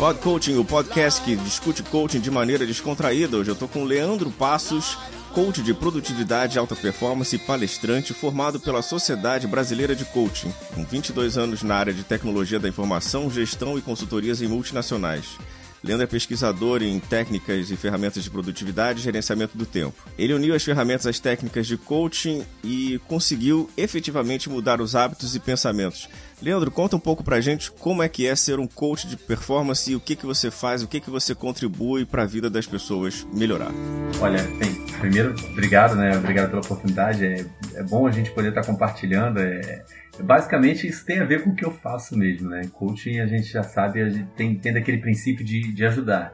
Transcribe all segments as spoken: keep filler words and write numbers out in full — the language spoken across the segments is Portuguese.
Pod Coaching, o podcast que discute coaching de maneira descontraída. Hoje eu tô com o Leandro Passos, coach de produtividade, alta performance e palestrante formado pela Sociedade Brasileira de Coaching, com vinte e dois anos na área de tecnologia da informação, gestão e consultorias em multinacionais. Leandro é pesquisador em técnicas e ferramentas de produtividade e gerenciamento do tempo. Ele uniu as ferramentas às técnicas de coaching e conseguiu efetivamente mudar os hábitos e pensamentos. Leandro, conta um pouco pra gente como é que é ser um coach de performance e o que, que você faz, o que, que você contribui para a vida das pessoas melhorar. Olha, bem, primeiro, obrigado, né? Obrigado pela oportunidade. É, é bom a gente poder estar compartilhando. É, basicamente, isso tem a ver com o que eu faço mesmo, né? Coaching, a gente já sabe, a gente tem, tem daquele princípio de, de ajudar,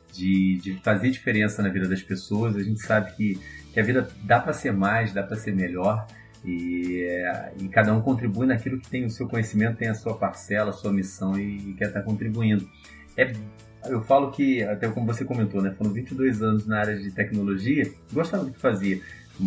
de, de fazer diferença na vida das pessoas. A gente sabe que, que a vida dá para ser mais, dá para ser melhor. E, e cada um contribui naquilo que tem o seu conhecimento, tem a sua parcela, a sua missão e, e quer estar contribuindo. É, eu falo que, até como você comentou, né, foram vinte e dois anos na área de tecnologia, gostava do que fazia,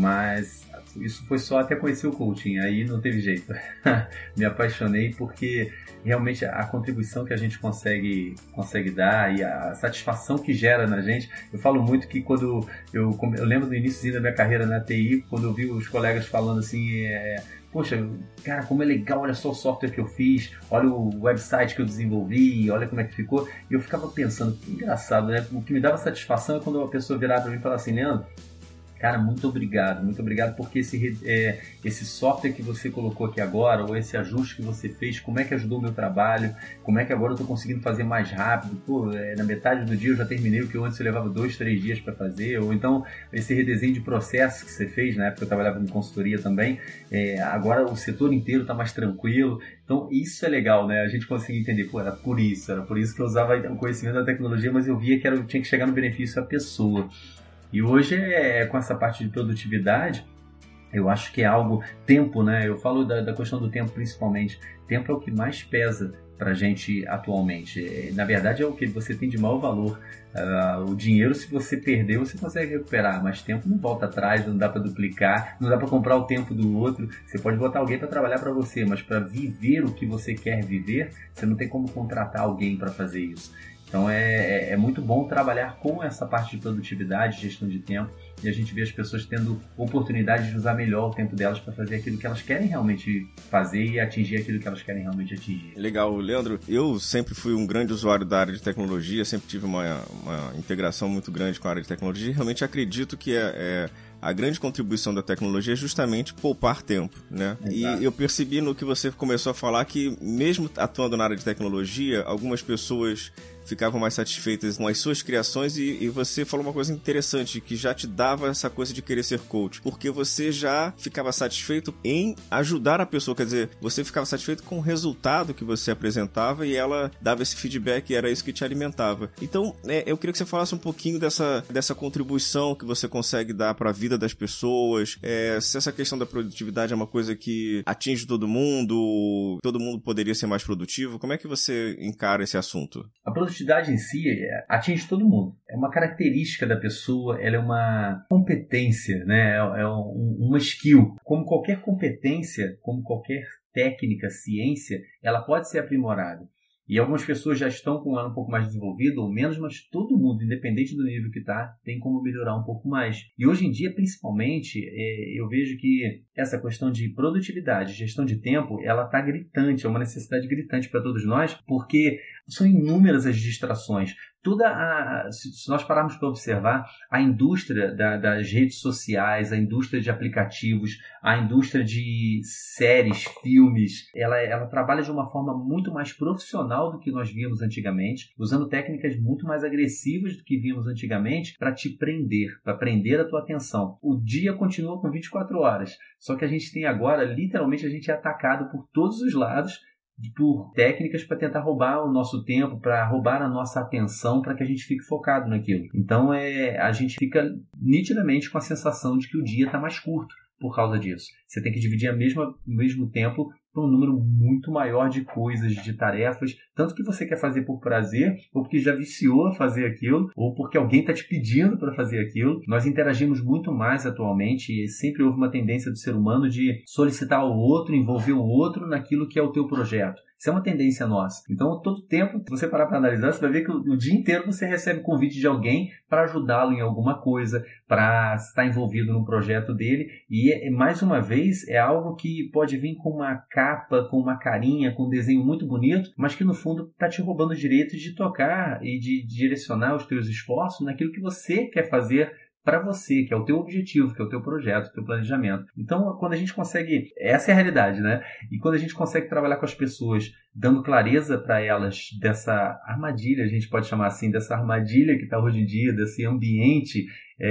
mas isso foi só até conhecer o coaching, aí não teve jeito. Me apaixonei porque realmente a contribuição que a gente consegue, consegue dar e a satisfação que gera na gente. Eu falo muito que quando eu, eu lembro do início da minha carreira na T I, quando eu vi os colegas falando assim, é, poxa, cara, como é legal, olha só o software que eu fiz, olha o website que eu desenvolvi, olha como é que ficou. E eu ficava pensando, que engraçado, né? O que me dava satisfação é quando uma pessoa virava para mim e falava assim, Leandro, cara, muito obrigado, muito obrigado porque esse, é, esse software que você colocou aqui agora, ou esse ajuste que você fez, como é que ajudou o meu trabalho, como é que agora eu estou conseguindo fazer mais rápido, pô, é, na metade do dia eu já terminei o que eu antes eu levava dois, três dias para fazer, ou então esse redesenho de processo que você fez, na época eu trabalhava em consultoria também, é, agora o setor inteiro está mais tranquilo. Então isso é legal, né? A gente conseguir entender, pô, era por isso, era por isso que eu usava o conhecimento da tecnologia, mas eu via que era, eu tinha que chegar no benefício da pessoa. E hoje, é, com essa parte de produtividade, eu acho que é algo, tempo, né? Eu falo da, da questão do tempo principalmente. Tempo é o que mais pesa pra gente atualmente. Na verdade, é o que você tem de maior valor. Uh, o dinheiro, se você perder, você consegue recuperar, mas tempo não volta atrás, não dá para duplicar, não dá para comprar o tempo do outro. Você pode botar alguém para trabalhar para você, mas para viver o que você quer viver, você não tem como contratar alguém para fazer isso. Então é, é, é muito bom trabalhar com essa parte de produtividade, gestão de tempo, e a gente vê as pessoas tendo oportunidade de usar melhor o tempo delas para fazer aquilo que elas querem realmente fazer e atingir aquilo que elas querem realmente atingir. Legal, Leandro. Eu sempre fui um grande usuário da área de tecnologia, sempre tive uma, uma integração muito grande com a área de tecnologia e realmente acredito que é... é... a grande contribuição da tecnologia é justamente poupar tempo, né? Exato. E eu percebi no que você começou a falar que mesmo atuando na área de tecnologia, algumas pessoas ficavam mais satisfeitas com as suas criações e, e você falou uma coisa interessante, que já te dava essa coisa de querer ser coach, porque você já ficava satisfeito em ajudar a pessoa, quer dizer, você ficava satisfeito com o resultado que você apresentava e ela dava esse feedback e era isso que te alimentava. Então, né, eu queria que você falasse um pouquinho dessa, dessa contribuição que você consegue dar para a vida das pessoas, é, se essa questão da produtividade é uma coisa que atinge todo mundo, todo mundo poderia ser mais produtivo, como é que você encara esse assunto? A produtividade em si é, atinge todo mundo, é uma característica da pessoa, ela é uma competência, né? É, é um, uma skill, como qualquer competência, como qualquer técnica, ciência, ela pode ser aprimorada. E algumas pessoas já estão com ela um pouco mais desenvolvida ou menos, mas todo mundo, independente do nível que está, tem como melhorar um pouco mais. E hoje em dia, principalmente, é, eu vejo que essa questão de produtividade, gestão de tempo, ela está gritante, é uma necessidade gritante para todos nós, porque são inúmeras as distrações. Toda a, se nós pararmos para observar, a indústria da, das redes sociais, a indústria de aplicativos, a indústria de séries, filmes, ela, ela trabalha de uma forma muito mais profissional do que nós víamos antigamente, usando técnicas muito mais agressivas do que víamos antigamente para te prender, para prender a tua atenção. O dia continua com vinte e quatro horas, só que a gente tem agora, literalmente, a gente é atacado por todos os lados por técnicas para tentar roubar o nosso tempo, para roubar a nossa atenção, para que a gente fique focado naquilo. Então é, a gente fica nitidamente com a sensação de que o dia está mais curto por causa disso. Você tem que dividir a mesma, o mesmo tempo para um número muito maior de coisas, de tarefas, tanto que você quer fazer por prazer, ou porque já viciou a fazer aquilo, ou porque alguém está te pedindo para fazer aquilo. Nós interagimos muito mais atualmente e sempre houve uma tendência do ser humano de solicitar o outro, envolver o outro naquilo que é o teu projeto. Isso é uma tendência nossa. Então, todo tempo, se você parar para analisar, você vai ver que o, o dia inteiro você recebe convite de alguém para ajudá-lo em alguma coisa, para estar envolvido no projeto dele. E, mais uma vez, é algo que pode vir com uma capa, com uma carinha, com um desenho muito bonito, mas que, no fundo, está te roubando o direito de tocar e de direcionar os teus esforços naquilo que você quer fazer para você, que é o teu objetivo, que é o teu projeto, o teu planejamento. Então, quando a gente consegue... Essa é a realidade, né? E quando a gente consegue trabalhar com as pessoas, dando clareza para elas dessa armadilha, a gente pode chamar assim, dessa armadilha que está hoje em dia, desse ambiente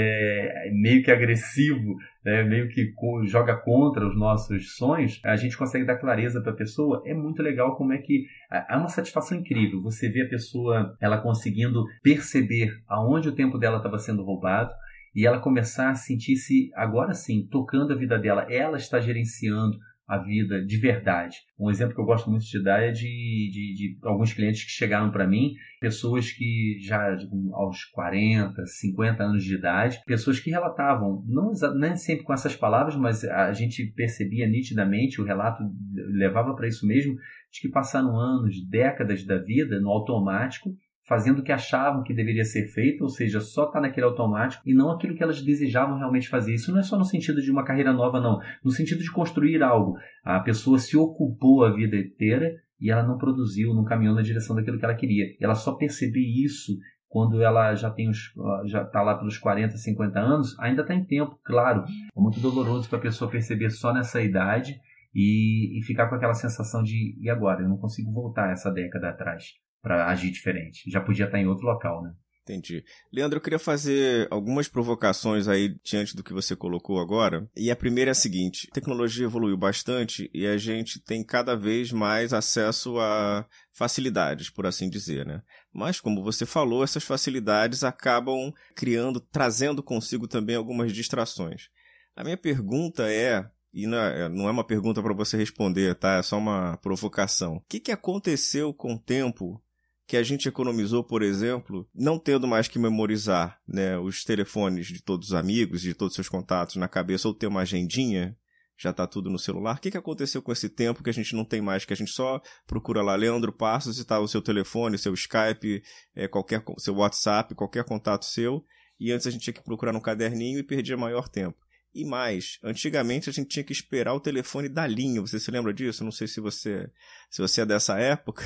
é, meio que agressivo, né? Meio que joga contra os nossos sonhos, a gente consegue dar clareza para a pessoa. É muito legal como é que... Há uma satisfação incrível. Você vê a pessoa, ela conseguindo perceber aonde o tempo dela estava sendo roubado, e ela começar a sentir-se, agora sim, tocando a vida dela. Ela está gerenciando a vida de verdade. Um exemplo que eu gosto muito de dar é de, de, de alguns clientes que chegaram para mim, pessoas que já aos quarenta, cinquenta anos de idade, pessoas que relatavam, não nem sempre com essas palavras, mas a gente percebia nitidamente, o relato levava para isso mesmo, de que passaram anos, décadas da vida no automático, fazendo o que achavam que deveria ser feito, ou seja, só estar naquele automático e não aquilo que elas desejavam realmente fazer. Isso não é só no sentido de uma carreira nova, não. No sentido de construir algo. A pessoa se ocupou a vida inteira e ela não produziu, não caminhou na direção daquilo que ela queria. Ela só percebeu isso quando ela já tem os, já está lá pelos quarenta, cinquenta anos, ainda está em tempo, claro. É muito doloroso para a pessoa perceber só nessa idade e, e ficar com aquela sensação de, e agora? Eu não consigo voltar essa década atrás para agir diferente. Já podia estar em outro local, né? Entendi. Leandro, eu queria fazer algumas provocações aí diante do que você colocou agora. E a primeira é a seguinte: a tecnologia evoluiu bastante e a gente tem cada vez mais acesso a facilidades, por assim dizer, né? Mas, como você falou, essas facilidades acabam criando, trazendo consigo também algumas distrações. A minha pergunta é... E não é, não é uma pergunta para você responder, tá? É só uma provocação. O que, que aconteceu com o tempo que a gente economizou, por exemplo, não tendo mais que memorizar, né, os telefones de todos os amigos, de todos os seus contatos na cabeça, ou ter uma agendinha, já está tudo no celular? O que, que aconteceu com esse tempo que a gente não tem mais, que a gente só procura lá Leandro Passos e está o seu telefone, seu Skype, é, qualquer, seu WhatsApp, qualquer contato seu, e antes a gente tinha que procurar no caderninho e perdia maior tempo. E mais, antigamente a gente tinha que esperar o telefone da linha. Você se lembra disso? Não sei se você, se você é dessa época.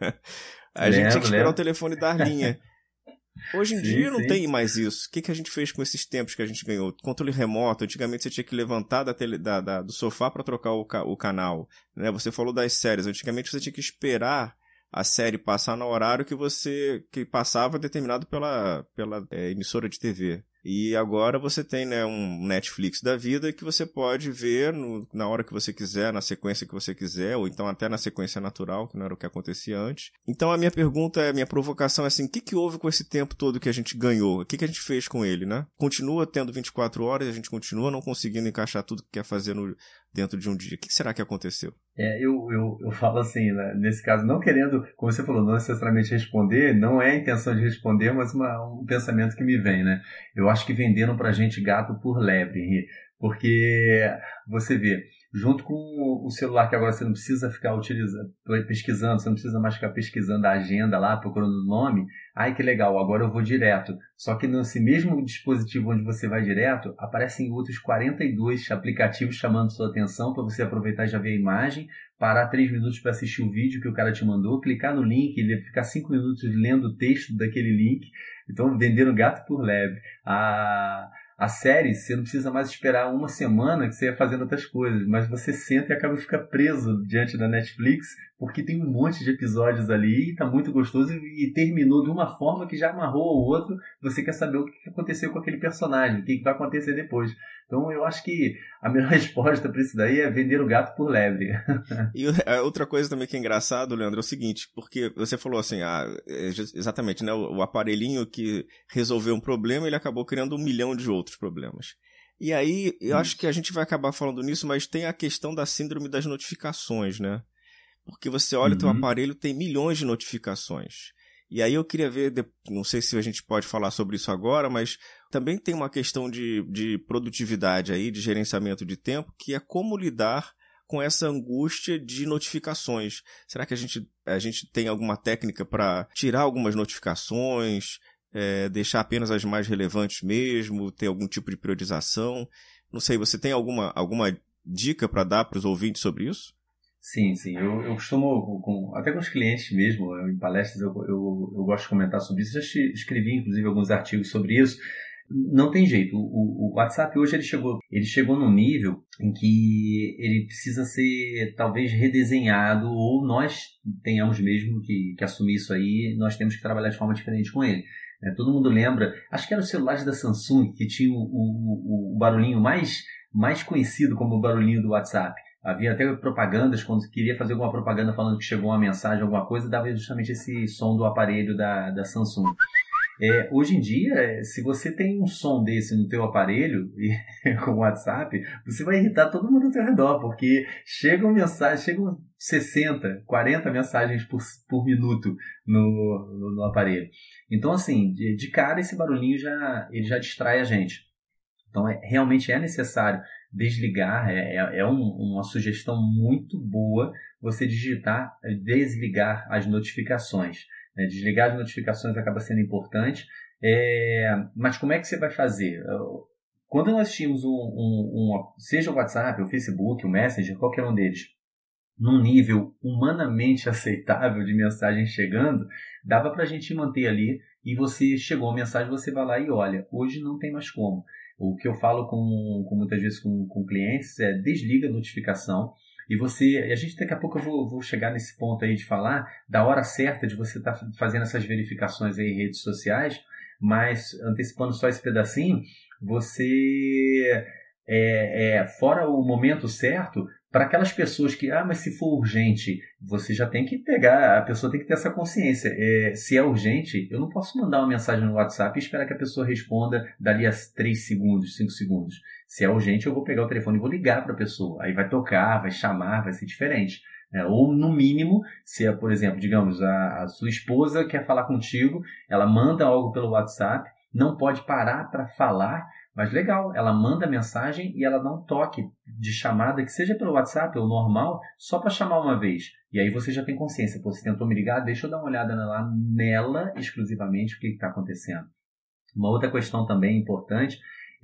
a lembro, gente tinha que esperar lembro. o telefone da linha. Hoje em sim, dia não sim. tem mais isso. O que, que a gente fez com esses tempos que a gente ganhou? Controle remoto. Antigamente você tinha que levantar da tele, da, da, do sofá para trocar o, o canal. Né? Você falou das séries. Antigamente você tinha que esperar a série passar no horário que você que passava determinado pela, pela é, emissora de T V. E agora você tem, né, um Netflix da vida que você pode ver no, na hora que você quiser, na sequência que você quiser, ou então até na sequência natural, que não era o que acontecia antes. Então a minha pergunta, a minha provocação é assim: o que, que houve com esse tempo todo que a gente ganhou? O que, que a gente fez com ele, né? Continua tendo vinte e quatro horas, a gente continua não conseguindo encaixar tudo que quer fazer no, dentro de um dia. O que, que será que aconteceu? É, eu, eu, eu falo assim, né, nesse caso, não querendo, como você falou, não necessariamente responder, não é a intenção de responder, mas uma, um pensamento que me vem, né? Eu acho que venderam pra gente gato por lebre, Henrique, porque você vê, junto com o celular, que agora você não precisa ficar utilizando, pesquisando, você não precisa mais ficar pesquisando a agenda lá, procurando o nome. Ai, que legal, agora eu vou direto. Só que nesse mesmo dispositivo onde você vai direto, aparecem outros quarenta e dois aplicativos chamando sua atenção para você aproveitar e já ver a imagem, parar três minutos para assistir o vídeo que o cara te mandou, clicar no link, ficar cinco minutos lendo o texto daquele link. Então, venderam gato por lebre. A... A série, você não precisa mais esperar uma semana que você ia fazendo outras coisas, mas você senta e acaba ficando preso diante da Netflix, porque tem um monte de episódios ali e tá muito gostoso e terminou de uma forma que já amarrou ao outro. Você quer saber o que aconteceu com aquele personagem, o que vai acontecer depois. Então eu acho que a melhor resposta para isso daí é vender o gato por lebre. E a outra coisa também que é engraçado, Leandro, é o seguinte, porque você falou assim, ah, exatamente, né, o aparelhinho que resolveu um problema, ele acabou criando um milhão de outros problemas. E aí, eu Isso. acho que a gente vai acabar falando nisso, mas tem a questão da síndrome das notificações, né? Porque você olha o uhum. teu aparelho, tem milhões de notificações. E aí eu queria ver, não sei se a gente pode falar sobre isso agora, mas também tem uma questão de, de produtividade aí, de gerenciamento de tempo, que é como lidar com essa angústia de notificações. Será que a gente, a gente tem alguma técnica para tirar algumas notificações, é, deixar apenas as mais relevantes mesmo, ter algum tipo de priorização? Não sei, você tem alguma, alguma dica para dar para os ouvintes sobre isso? Sim, sim. Eu, eu costumo, com, até com os clientes mesmo, eu, em palestras, eu, eu, eu gosto de comentar sobre isso. Já escrevi, inclusive, alguns artigos sobre isso. Não tem jeito. O, o WhatsApp hoje ele chegou, ele chegou num nível em que ele precisa ser, talvez, redesenhado, ou nós tenhamos mesmo que, que assumir isso aí, nós temos que trabalhar de forma diferente com ele. É, todo mundo lembra, acho que eram os celulares da Samsung que tinham o, o, o barulhinho mais, mais conhecido como o barulhinho do WhatsApp. Havia até propagandas, quando queria fazer alguma propaganda falando que chegou uma mensagem, alguma coisa, dava justamente esse som do aparelho da, da Samsung. É, hoje em dia, se você tem um som desse no teu aparelho, com o WhatsApp, você vai irritar todo mundo ao teu redor, porque chegam mensagens, chegam sessenta, quarenta mensagens por, por minuto no, no, no aparelho. Então, assim, de, de cara esse barulhinho já, ele já distrai a gente. Então, é, realmente é necessário desligar, é, é, é um, uma sugestão muito boa você digitar, desligar as notificações. É, desligar as notificações acaba sendo importante, é, mas como é que você vai fazer? Quando nós tínhamos um, um, um, seja o WhatsApp, o Facebook, o Messenger, qualquer um deles, num nível humanamente aceitável de mensagem chegando, dava para a gente manter ali, e você chegou a mensagem, você vai lá e olha. Hoje não tem mais como. O que eu falo com, com muitas vezes com, com clientes é desliga a notificação. E você, a gente daqui a pouco eu vou, vou chegar nesse ponto aí de falar da hora certa de você estar tá fazendo essas verificações aí em redes sociais, mas antecipando só esse pedacinho, você, é, é, fora o momento certo, para aquelas pessoas que, ah, mas se for urgente, você já tem que pegar, a pessoa tem que ter essa consciência. É, se é urgente, eu não posso mandar uma mensagem no WhatsApp e esperar que a pessoa responda dali a três segundos, cinco segundos. Se é urgente, eu vou pegar o telefone e vou ligar para a pessoa. Aí vai tocar, vai chamar, vai ser diferente. É, ou, no mínimo, se é, por exemplo, digamos, a, a sua esposa quer falar contigo, ela manda algo pelo WhatsApp, não pode parar para falar, mas legal, ela manda mensagem e ela dá um toque de chamada, que seja pelo WhatsApp ou normal, só para chamar uma vez. E aí você já tem consciência. Pô, você tentou me ligar, deixa eu dar uma olhada lá nela exclusivamente, o que está acontecendo. Uma outra questão também importante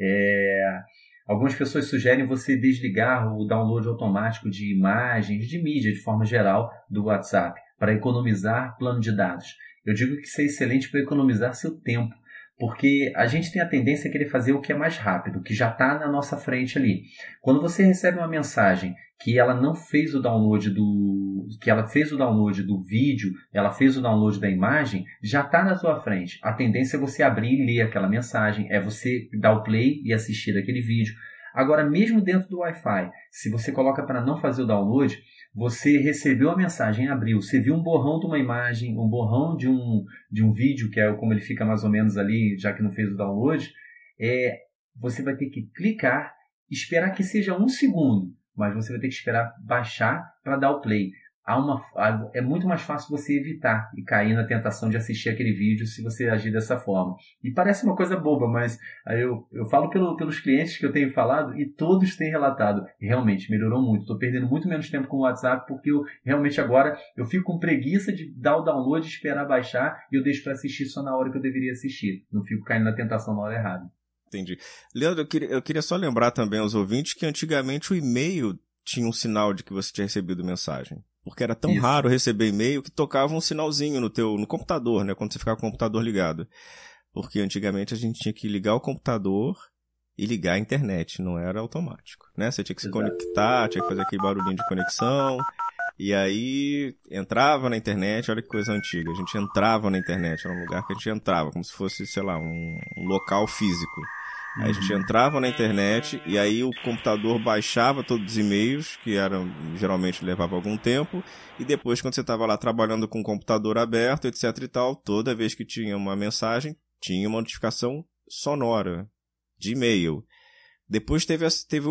é... Algumas pessoas sugerem você desligar o download automático de imagens, de mídia de forma geral do WhatsApp, para economizar plano de dados. Eu digo que isso é excelente para economizar seu tempo, porque a gente tem a tendência a querer fazer o que é mais rápido, que já está na nossa frente ali. Quando você recebe uma mensagem que ela não fez o download do, que ela fez o download do vídeo, ela fez o download da imagem, já está na sua frente. A tendência é você abrir e ler aquela mensagem, é você dar o play e assistir aquele vídeo. Agora, mesmo dentro do Wi-Fi, se você coloca para não fazer o download, você recebeu a mensagem, abriu, você viu um borrão de uma imagem, um borrão de um, de um vídeo, que é como ele fica mais ou menos ali, já que não fez o download, é, você vai ter que clicar, esperar que seja um segundo, mas você vai ter que esperar baixar para dar o play. Há uma, é muito mais fácil você evitar e cair na tentação de assistir aquele vídeo se você agir dessa forma. E parece uma coisa boba, mas eu, eu falo pelo, pelos clientes que eu tenho falado e todos têm relatado. Realmente, melhorou muito. Estou perdendo muito menos tempo com o WhatsApp porque eu realmente agora eu fico com preguiça de dar o download, esperar baixar e eu deixo para assistir só na hora que eu deveria assistir. Não fico caindo na tentação na hora errada. Entendi. Leandro, eu queria, eu queria só lembrar também aos ouvintes que antigamente o e-mail tinha um sinal de que você tinha recebido mensagem. Porque era tão Isso. raro receber e-mail que tocava um sinalzinho no teu no computador, né? Quando você ficava com o computador ligado. Porque antigamente a gente tinha que ligar o computador e ligar a internet, não era automático, né? Você tinha que se Exato. conectar, tinha que fazer aquele barulhinho de conexão. E aí entrava na internet, olha que coisa antiga. A gente entrava na internet, era um lugar que a gente entrava, como se fosse, sei lá, um, um local físico. Aí a gente entrava na internet e aí o computador baixava todos os e-mails, que eram, geralmente levava algum tempo, e depois quando você estava lá trabalhando com o computador aberto, etc e tal, toda vez que tinha uma mensagem, tinha uma notificação sonora de e-mail. Depois teve, teve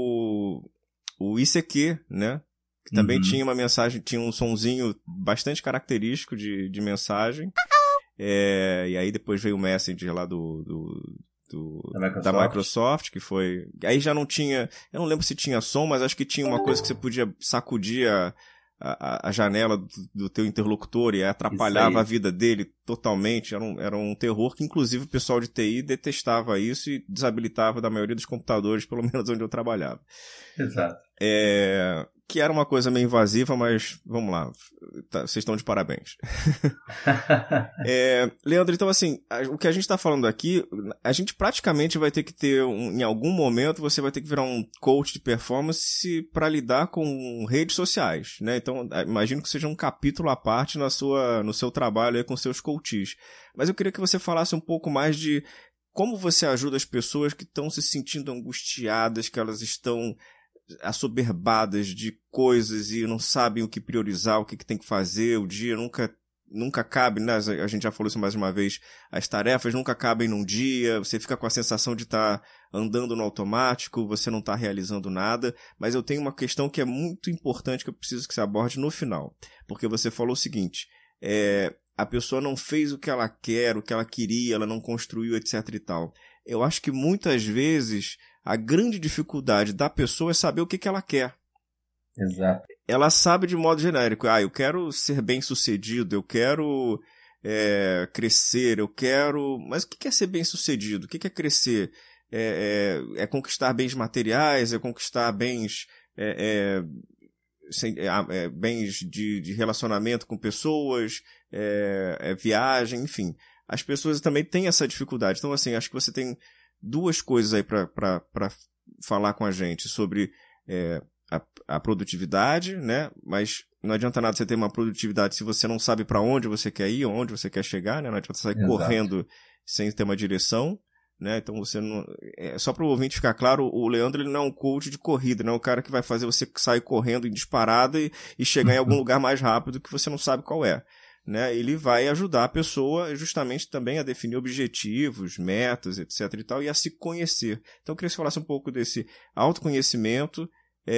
o, o I C Q, né? Que também uhum. tinha uma mensagem, tinha um sonzinho bastante característico de, de mensagem. É, e aí depois veio o Messenger lá do... do do, da, Microsoft. da Microsoft, que foi... Aí já não tinha... Eu não lembro se tinha som, mas acho que tinha uma coisa que você podia sacudir a, a, a janela do, do teu interlocutor e atrapalhava a vida dele totalmente. Era um, era um terror que, inclusive, o pessoal de T I detestava isso e desabilitava da maioria dos computadores, pelo menos onde eu trabalhava. Exato. É... Que era uma coisa meio invasiva, mas vamos lá, tá, vocês estão de parabéns. é, Leandro, então assim, a, o que a gente está falando aqui, a gente praticamente vai ter que ter, um, em algum momento, você vai ter que virar um coach de performance para lidar com redes sociais, né? Então, imagino que seja um capítulo à parte na sua, no seu trabalho aí com seus coaches. Mas eu queria que você falasse um pouco mais de como você ajuda as pessoas que estão se sentindo angustiadas, que elas estão assoberbadas de coisas e não sabem o que priorizar, o que, que tem que fazer, o dia nunca, nunca cabe, né? A gente já falou isso mais uma vez, as tarefas nunca cabem num dia, você fica com a sensação de estar andando no automático, você não está realizando nada, mas eu tenho uma questão que é muito importante que eu preciso que você aborde no final, porque você falou o seguinte, é, a pessoa não fez o que ela quer, o que ela queria, ela não construiu, etc e tal. Eu acho que muitas vezes a grande dificuldade da pessoa é saber o que, que ela quer. Exato. Ela sabe de modo genérico, ah, eu quero ser bem-sucedido, eu quero é, crescer, eu quero... Mas o que é ser bem-sucedido? O que é crescer? É, é, é conquistar bens materiais? É conquistar bens, é, é, sem, é, bens de, de relacionamento com pessoas? É, é viagem? Enfim. As pessoas também têm essa dificuldade. Então, assim, acho que você tem duas coisas aí para falar com a gente sobre é, a, a produtividade, né? Mas não adianta nada você ter uma produtividade se você não sabe para onde você quer ir, onde você quer chegar, né? Não adianta sair Exato. correndo sem ter uma direção, né? Então você não... É, só para o ouvinte ficar claro, o Leandro ele não é um coach de corrida, não é um cara que vai fazer você sair correndo em disparada e, e chegar em algum lugar mais rápido que você não sabe qual é. Né, ele vai ajudar a pessoa justamente também a definir objetivos, metas, etc e tal, e a se conhecer. Então eu queria que você falasse um pouco desse autoconhecimento,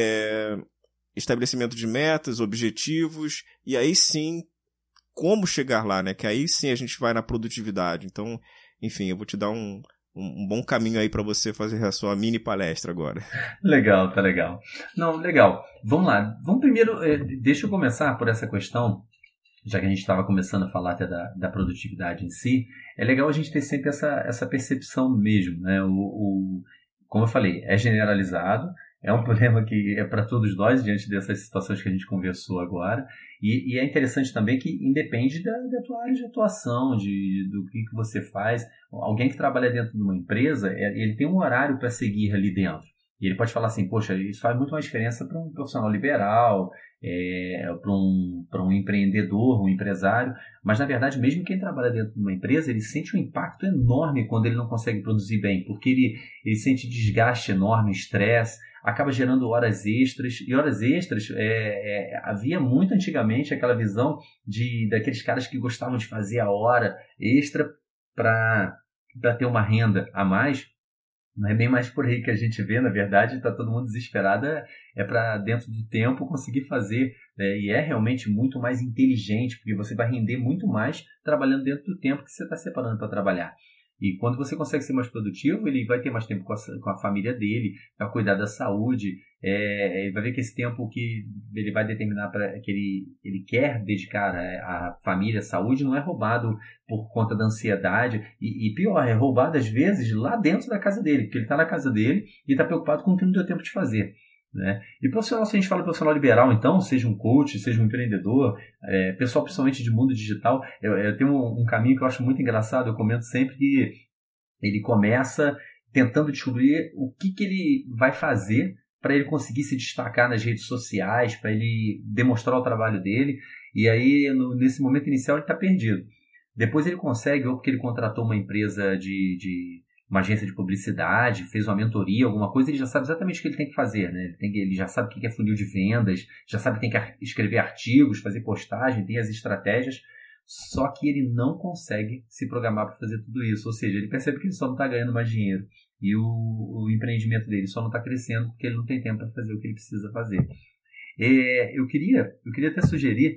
é, estabelecimento de metas, objetivos, e aí sim, como chegar lá, né? Que aí sim a gente vai na produtividade. Então, enfim, eu vou te dar um, um, um bom caminho aí para você fazer a sua mini palestra agora. Legal, tá legal. Não, legal. Vamos lá. Vamos primeiro, eh, deixa eu começar por essa questão, já que a gente estava começando a falar até da, da produtividade em si, é legal a gente ter sempre essa, essa percepção mesmo, né? O, o, como eu falei, é generalizado, é um problema que é para todos nós, diante dessas situações que a gente conversou agora, e, e é interessante também que independe da, da tua área de atuação, de, do que, que você faz. Alguém que trabalha dentro de uma empresa, ele tem um horário para seguir ali dentro. E ele pode falar assim, poxa, isso faz muito mais diferença para um profissional liberal, é, para um, para um empreendedor, um empresário, mas na verdade mesmo quem trabalha dentro de uma empresa, ele sente um impacto enorme quando ele não consegue produzir bem, porque ele, ele sente desgaste enorme, estresse, acaba gerando horas extras, e horas extras, é, é, havia muito antigamente aquela visão de, daqueles caras que gostavam de fazer a hora extra para ter uma renda a mais. Não é bem mais por aí que a gente vê, na verdade, está todo mundo desesperado, é, é para dentro do tempo conseguir fazer, né? E é realmente muito mais inteligente, porque você vai render muito mais trabalhando dentro do tempo que você está separando para trabalhar. E quando você consegue ser mais produtivo, ele vai ter mais tempo com a, com a família dele, vai cuidar da saúde, é, ele vai ver que esse tempo que ele vai determinar para que ele, ele quer dedicar à família, à saúde, não é roubado por conta da ansiedade, e, e pior, é roubado às vezes lá dentro da casa dele, porque ele está na casa dele e está preocupado com o que não deu tempo de fazer. Né? E profissional, se a gente fala profissional liberal, então, seja um coach, seja um empreendedor, é, pessoal principalmente de mundo digital, eu, eu tenho um, um caminho que eu acho muito engraçado, eu comento sempre que ele começa tentando descobrir o que, que ele vai fazer para ele conseguir se destacar nas redes sociais, para ele demonstrar o trabalho dele, e aí no, nesse momento inicial ele está perdido. Depois ele consegue, ou porque ele contratou uma empresa de... de uma agência de publicidade, fez uma mentoria, alguma coisa, ele já sabe exatamente o que ele tem que fazer, né? Ele, tem, ele já sabe o que é funil de vendas, já sabe que tem que escrever artigos, fazer postagem, tem as estratégias, só que ele não consegue se programar para fazer tudo isso, ou seja, ele percebe que ele só não está ganhando mais dinheiro e o, o empreendimento dele só não está crescendo porque ele não tem tempo para fazer o que ele precisa fazer. É, eu, queria, eu queria até sugerir,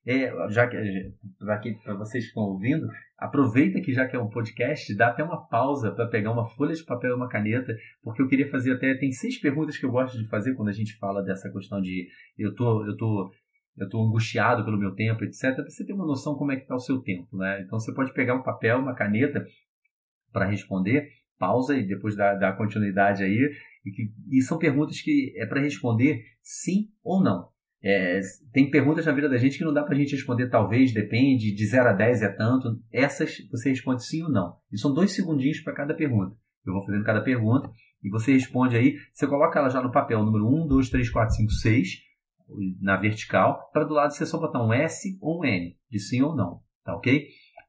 É, já que para vocês que estão ouvindo, aproveita que já que é um podcast, dá até uma pausa para pegar uma folha de papel e uma caneta, porque eu queria fazer até, tem seis perguntas que eu gosto de fazer quando a gente fala dessa questão de eu tô, eu tô, eu tô angustiado pelo meu tempo, etcétera, para você ter uma noção como é que está o seu tempo, né? Então você pode pegar um papel, uma caneta para responder, pausa e depois dá, dá continuidade aí, e, que, e são perguntas que é para responder sim ou não. É, tem perguntas na vida da gente que não dá pra gente responder talvez, depende, de zero a dez é tanto. Essas você responde sim ou não. E são dois segundinhos para cada pergunta. Eu vou fazendo cada pergunta e você responde aí. Você coloca ela já no papel, número um, dois, três, quatro, cinco, seis, na vertical, para do lado você só botar um S ou um N, de sim ou não. Tá ok?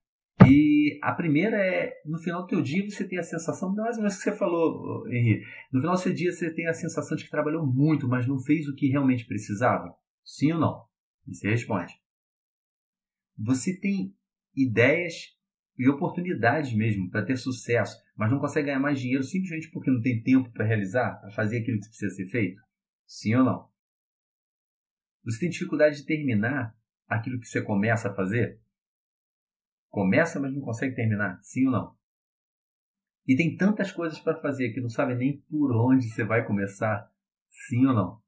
E a primeira é, no final do teu dia você tem a sensação, mais ou menos que você falou, Henrique, no final do seu dia você tem a sensação de que trabalhou muito, mas não fez o que realmente precisava? Sim ou não? E você responde. Você tem ideias e oportunidades mesmo para ter sucesso, mas não consegue ganhar mais dinheiro simplesmente porque não tem tempo para realizar, para fazer aquilo que precisa ser feito? Sim ou não? Você tem dificuldade de terminar aquilo que você começa a fazer? Começa, mas não consegue terminar? Sim ou não? E tem tantas coisas para fazer que não sabe nem por onde você vai começar? Sim ou não?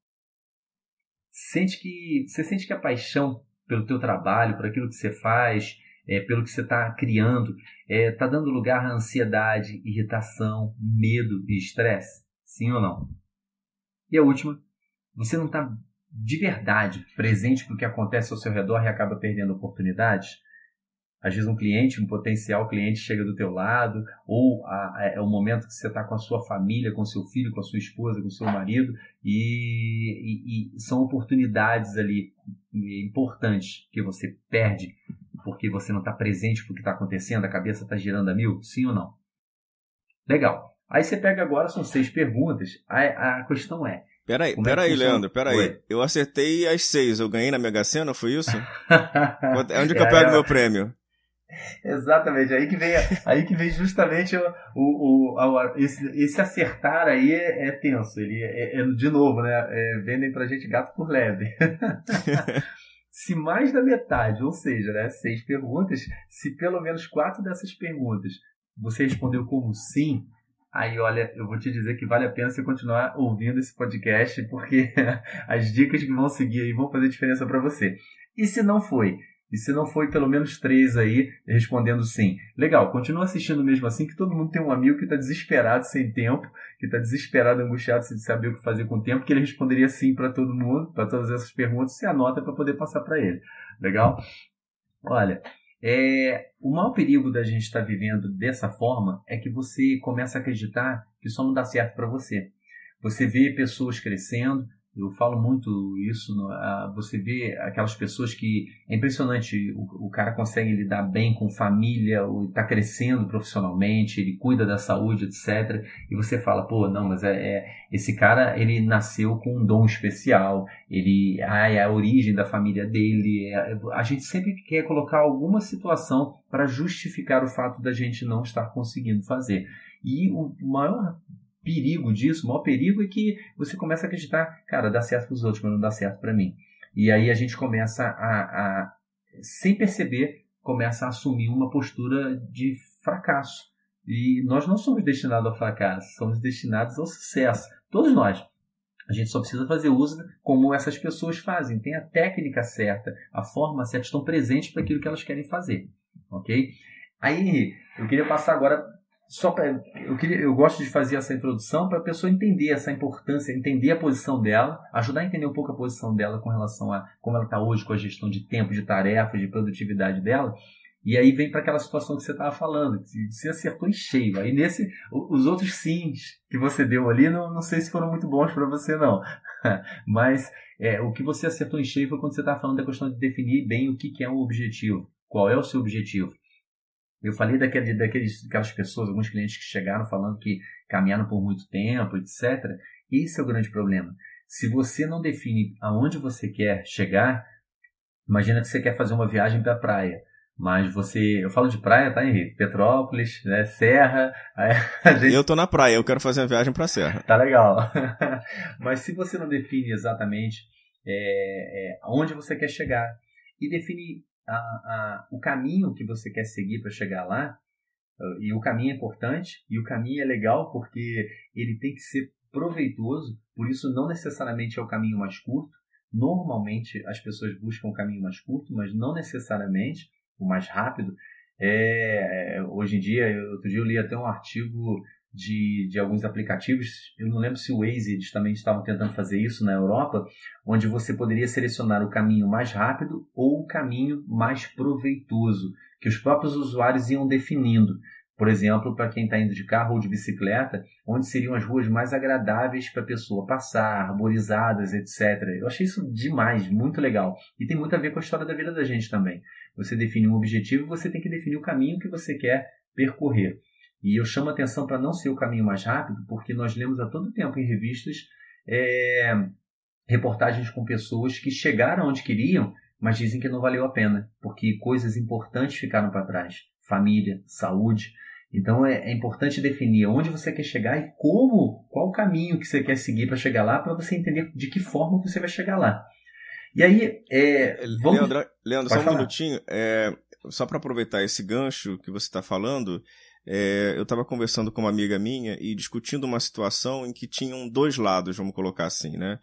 Sente que, você sente que a paixão pelo teu trabalho, por aquilo que você faz, é, pelo que você está criando, está é, dando lugar à ansiedade, irritação, medo e estresse? Sim ou não? E a última, você não está de verdade presente para o que acontece ao seu redor e acaba perdendo oportunidades? Às vezes um cliente, um potencial cliente chega do teu lado, ou a, a, é o momento que você está com a sua família, com seu filho, com a sua esposa, com o seu marido, e, e, e são oportunidades ali importantes que você perde porque você não está presente para o que está acontecendo, a cabeça está girando a mil, sim ou não? Legal. Aí você pega agora, são seis perguntas, a, a questão é... Peraí, peraí, é Leandro, peraí. Eu acertei as seis, eu ganhei na Mega Sena, foi isso? Onde que eu pego é, meu prêmio? Exatamente, aí que vem, aí que vem justamente o, o, o, esse, esse acertar aí é, é tenso, ele é, é, de novo, né, é, vendem pra gente gato por lebre. Se mais da metade, ou seja, né, seis perguntas, se pelo menos quatro dessas perguntas você respondeu como sim, aí olha, eu vou te dizer que vale a pena você continuar ouvindo esse podcast, porque as dicas que vão seguir aí vão fazer diferença para você. E se não foi? E se não foi pelo menos três aí, respondendo sim. Legal, continua assistindo mesmo assim, que todo mundo tem um amigo que está desesperado sem tempo, que está desesperado, angustiado sem saber o que fazer com o tempo, que ele responderia sim para todo mundo, para todas essas perguntas, você anota para poder passar para ele. Legal? Olha, é, o maior perigo da gente estar vivendo dessa forma é que você começa a acreditar que só não dá certo para você. Você vê pessoas crescendo, eu falo muito isso, você vê aquelas pessoas que, é impressionante, o, o cara consegue lidar bem com família, está crescendo profissionalmente, ele cuida da saúde, etcétera. E você fala, pô, não, mas é, é, esse cara, ele nasceu com um dom especial, ele, ah, é a origem da família dele. É, a gente sempre quer colocar alguma situação para justificar o fato da gente não estar conseguindo fazer. E o maior perigo disso, o maior perigo é que você começa a acreditar, cara, dá certo para os outros, mas não dá certo para mim. E aí a gente começa a, a, sem perceber, começa a assumir uma postura de fracasso. E nós não somos destinados ao fracasso, somos destinados ao sucesso. Todos nós. A gente só precisa fazer uso como essas pessoas fazem. Tem a técnica certa, a forma certa, estão presentes para aquilo que elas querem fazer. Ok? Aí, eu queria passar agora... Só pra, eu, queria, eu gosto de fazer essa introdução para a pessoa entender essa importância, entender a posição dela, ajudar a entender um pouco a posição dela com relação a como ela está hoje com a gestão de tempo, de tarefas, de produtividade dela. E aí vem para aquela situação que você estava falando, que você acertou em cheio. Aí nesse, os outros sims que você deu ali, não, não sei se foram muito bons para você não. Mas é, o que você acertou em cheio foi quando você estava falando da questão de definir bem o que, que é um objetivo. Qual é o seu objetivo? Eu falei daquele, daqueles, daquelas pessoas, alguns clientes que chegaram falando que caminharam por muito tempo, etcétera. Esse é o grande problema. Se você não define aonde você quer chegar, imagina que você quer fazer uma viagem para a praia. Mas você... Eu falo de praia, tá, Henrique? Petrópolis, né? Serra... A gente... Eu tô na praia, eu quero fazer uma viagem para a Serra. Tá legal. Mas se você não define exatamente é, é, aonde você quer chegar, e define a, a, o caminho que você quer seguir para chegar lá. E o caminho é importante, e o caminho é legal porque ele tem que ser proveitoso, por isso não necessariamente é o caminho mais curto. Normalmente as pessoas buscam o caminho mais curto, mas não necessariamente o mais rápido. É, hoje em dia, outro dia eu li até um artigo de, de alguns aplicativos, eu não lembro se o Waze, eles também estavam tentando fazer isso na Europa, onde você poderia selecionar o caminho mais rápido ou o caminho mais proveitoso, que os próprios usuários iam definindo. Por exemplo, para quem está indo de carro ou de bicicleta, onde seriam as ruas mais agradáveis para a pessoa passar, arborizadas, etcétera. Eu achei isso demais, muito legal. E tem muito a ver com a história da vida da gente também. Você define um objetivo, você tem que definir o caminho que você quer percorrer. E eu chamo a atenção para não ser o caminho mais rápido, porque nós lemos a todo tempo em revistas é, reportagens com pessoas que chegaram onde queriam, mas dizem que não valeu a pena, porque coisas importantes ficaram para trás. Família, saúde. Então é, é importante definir onde você quer chegar e como, qual o caminho que você quer seguir para chegar lá, para você entender de que forma você vai chegar lá. E aí, é, vamos... Leandro, Leandro só um falar. minutinho, é, só para aproveitar esse gancho que você está falando, é, eu estava conversando com uma amiga minha e discutindo uma situação em que tinham dois lados, vamos colocar assim, né?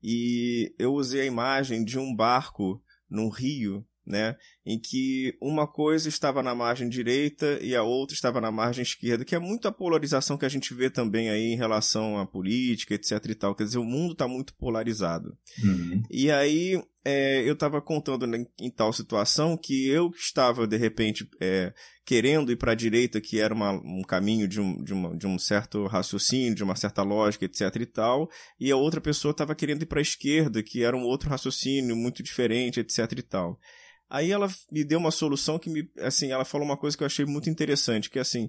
E eu usei a imagem de um barco no rio, né, em que uma coisa estava na margem direita e a outra estava na margem esquerda, que é muito a polarização que a gente vê também aí em relação à política, etc e tal. Quer dizer, o mundo está muito polarizado. Uhum. E aí é, eu estava contando em, em tal situação que eu estava, de repente, é, querendo ir para a direita, que era uma, um caminho de um, de, uma, de um certo raciocínio, de uma certa lógica, etc e tal, e a outra pessoa estava querendo ir para a esquerda, que era um outro raciocínio muito diferente, etc e tal. Aí ela me deu uma solução que me, assim, ela falou uma coisa que eu achei muito interessante, que assim,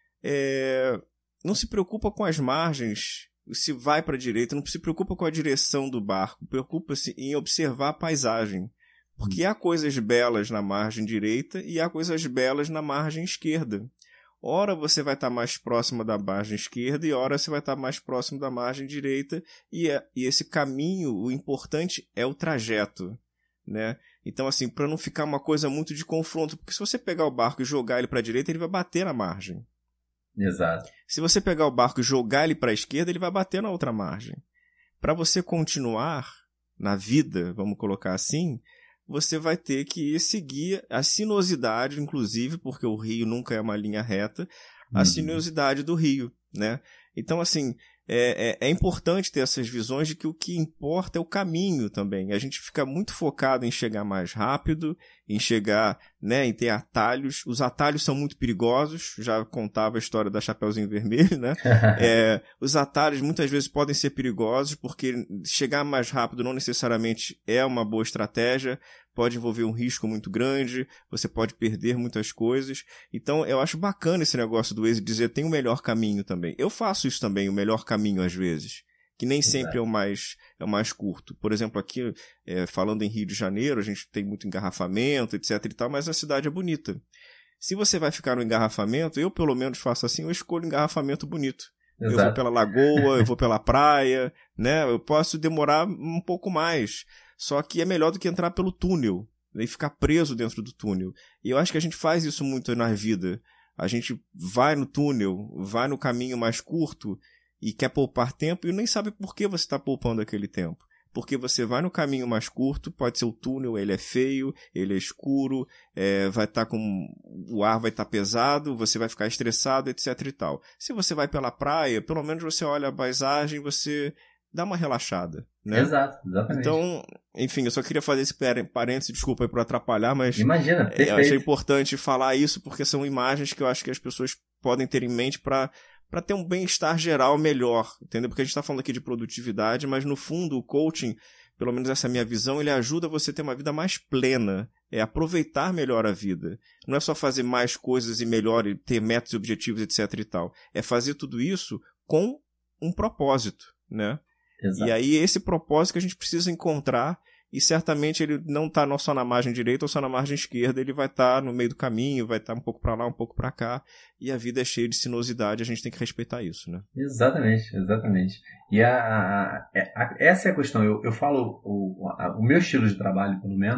é, não se preocupa com as margens, se vai para a direita, não se preocupa com a direção do barco, preocupa-se em observar a paisagem, porque há coisas belas na margem direita e há coisas belas na margem esquerda. Ora você vai estar mais próximo da margem esquerda e ora você vai estar mais próximo da margem direita, e, é, e esse caminho, o importante é o trajeto, né? Então, assim, para não ficar uma coisa muito de confronto, porque se você pegar o barco e jogar ele para a direita, ele vai bater na margem. Exato. Se você pegar o barco e jogar ele para a esquerda, ele vai bater na outra margem. Para você continuar na vida, vamos colocar assim, você vai ter que seguir a sinuosidade, inclusive, porque o rio nunca é uma linha reta, a uhum. sinuosidade do rio, né? Então, assim, é, é, é importante ter essas visões de que o que importa é o caminho também. A gente fica muito focado em chegar mais rápido, em chegar, né, em ter atalhos. Os atalhos são muito perigosos, já contava a história da Chapeuzinho Vermelho, né? é, os atalhos muitas vezes podem ser perigosos, porque chegar mais rápido não necessariamente é uma boa estratégia, pode envolver um risco muito grande, você pode perder muitas coisas. Então, eu acho bacana esse negócio do Waze dizer tem o melhor caminho também. Eu faço isso também, o melhor caminho às vezes, que nem sempre é o mais, é o mais curto. Por exemplo, aqui, é, falando em Rio de Janeiro, a gente tem muito engarrafamento, etc e tal, mas a cidade é bonita. Se você vai ficar no engarrafamento, eu pelo menos faço assim, eu escolho engarrafamento bonito. Exato. Eu vou pela lagoa, eu vou pela praia, né? Eu posso demorar um pouco mais. Só que é melhor do que entrar pelo túnel, né, e ficar preso dentro do túnel. E eu acho que a gente faz isso muito na vida. A gente vai no túnel, vai no caminho mais curto e quer poupar tempo e nem sabe por que você está poupando aquele tempo. Porque você vai no caminho mais curto, pode ser o túnel, ele é feio, ele é escuro, é, vai estar com o ar vai estar pesado, você vai ficar estressado, etc e tal. Se você vai pela praia, pelo menos você olha a paisagem, você dá uma relaxada, né? Exato, exatamente. Então, enfim, eu só queria fazer esse parênteses, desculpa aí por atrapalhar, mas imagina, perfeito. Eu achei importante falar isso porque são imagens que eu acho que as pessoas podem ter em mente para para ter um bem-estar geral melhor, entendeu? Porque a gente está falando aqui de produtividade, mas no fundo o coaching, pelo menos essa é a minha visão, ele ajuda você a ter uma vida mais plena, é aproveitar melhor a vida. Não é só fazer mais coisas e melhor, e ter metas e objetivos, etc e tal. É fazer tudo isso com um propósito, né? Exato. E aí esse propósito que a gente precisa encontrar, e certamente ele não está só na margem direita ou só na margem esquerda, ele vai estar tá no meio do caminho, vai estar tá um pouco para lá, um pouco para cá, e a vida é cheia de sinuosidade, a gente tem que respeitar isso, né? Exatamente, exatamente. E a, a, a, essa é a questão, eu, eu falo, o, a, o meu estilo de trabalho, pelo menos,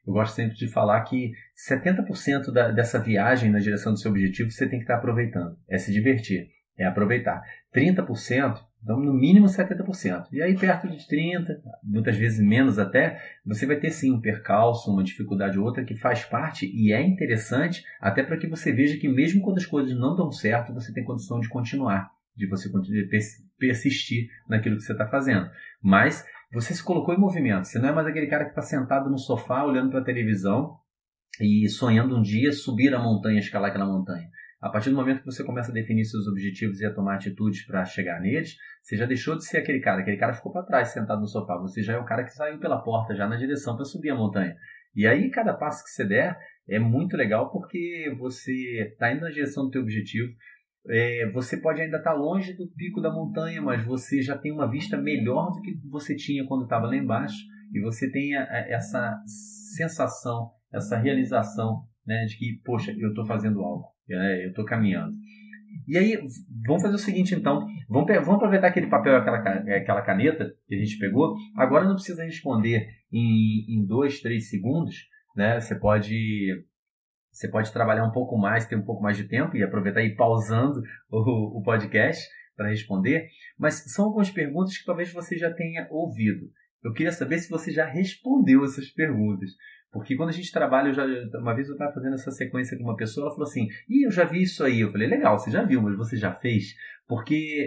eu gosto sempre de falar que setenta por cento da, dessa viagem na direção do seu objetivo você tem que estar aproveitando. É se divertir, é aproveitar. trinta por cento, então no mínimo setenta por cento. E aí perto de trinta por cento, muitas vezes menos até, você vai ter sim um percalço, uma dificuldade ou outra que faz parte e é interessante até para que você veja que mesmo quando as coisas não dão certo, você tem condição de continuar, de você persistir naquilo que você está fazendo. Mas você se colocou em movimento. Você não é mais aquele cara que está sentado no sofá olhando para a televisão e sonhando um dia subir a montanha, escalar aquela montanha. A partir do momento que você começa a definir seus objetivos e a tomar atitudes para chegar neles, você já deixou de ser aquele cara. Aquele cara ficou para trás, sentado no sofá. Você já é o cara que saiu pela porta, já na direção para subir a montanha. E aí, cada passo que você der é muito legal porque você está indo na direção do teu objetivo. É, você pode ainda estar longe do pico da montanha, mas você já tem uma vista melhor do que você tinha quando estava lá embaixo, e você tem a, a, essa sensação, essa realização, né, de que, poxa, eu estou fazendo algo, né, eu estou caminhando. E aí, vamos fazer o seguinte então, vamos, vamos aproveitar aquele papel, aquela, aquela caneta que a gente pegou. Agora não precisa responder em, em dois, três segundos, né? Você pode... Você pode trabalhar um pouco mais, ter um pouco mais de tempo e aproveitar e ir pausando o, o podcast para responder. Mas são algumas perguntas que talvez você já tenha ouvido. Eu queria saber se você já respondeu essas perguntas. Porque quando a gente trabalha, eu já, uma vez eu estava fazendo essa sequência com uma pessoa, ela falou assim, ih, eu já vi isso aí. Eu falei, legal, você já viu, mas você já fez? Porque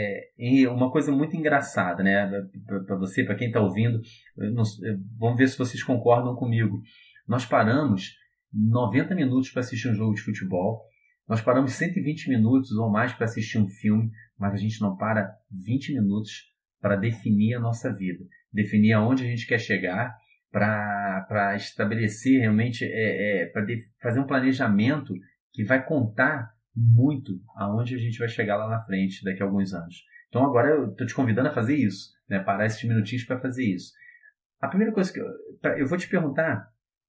é uma coisa muito engraçada, né? Para você, para quem está ouvindo, não, vamos ver se vocês concordam comigo. Nós paramos noventa minutos para assistir um jogo de futebol. Nós paramos cento e vinte minutos ou mais para assistir um filme, mas a gente não para vinte minutos para definir a nossa vida, definir aonde a gente quer chegar, para estabelecer realmente, é, é, para fazer um planejamento que vai contar muito aonde a gente vai chegar lá na frente daqui a alguns anos. Então agora eu estou te convidando a fazer isso, né? Parar esses minutinhos para fazer isso. A primeira coisa que eu, eu vou te perguntar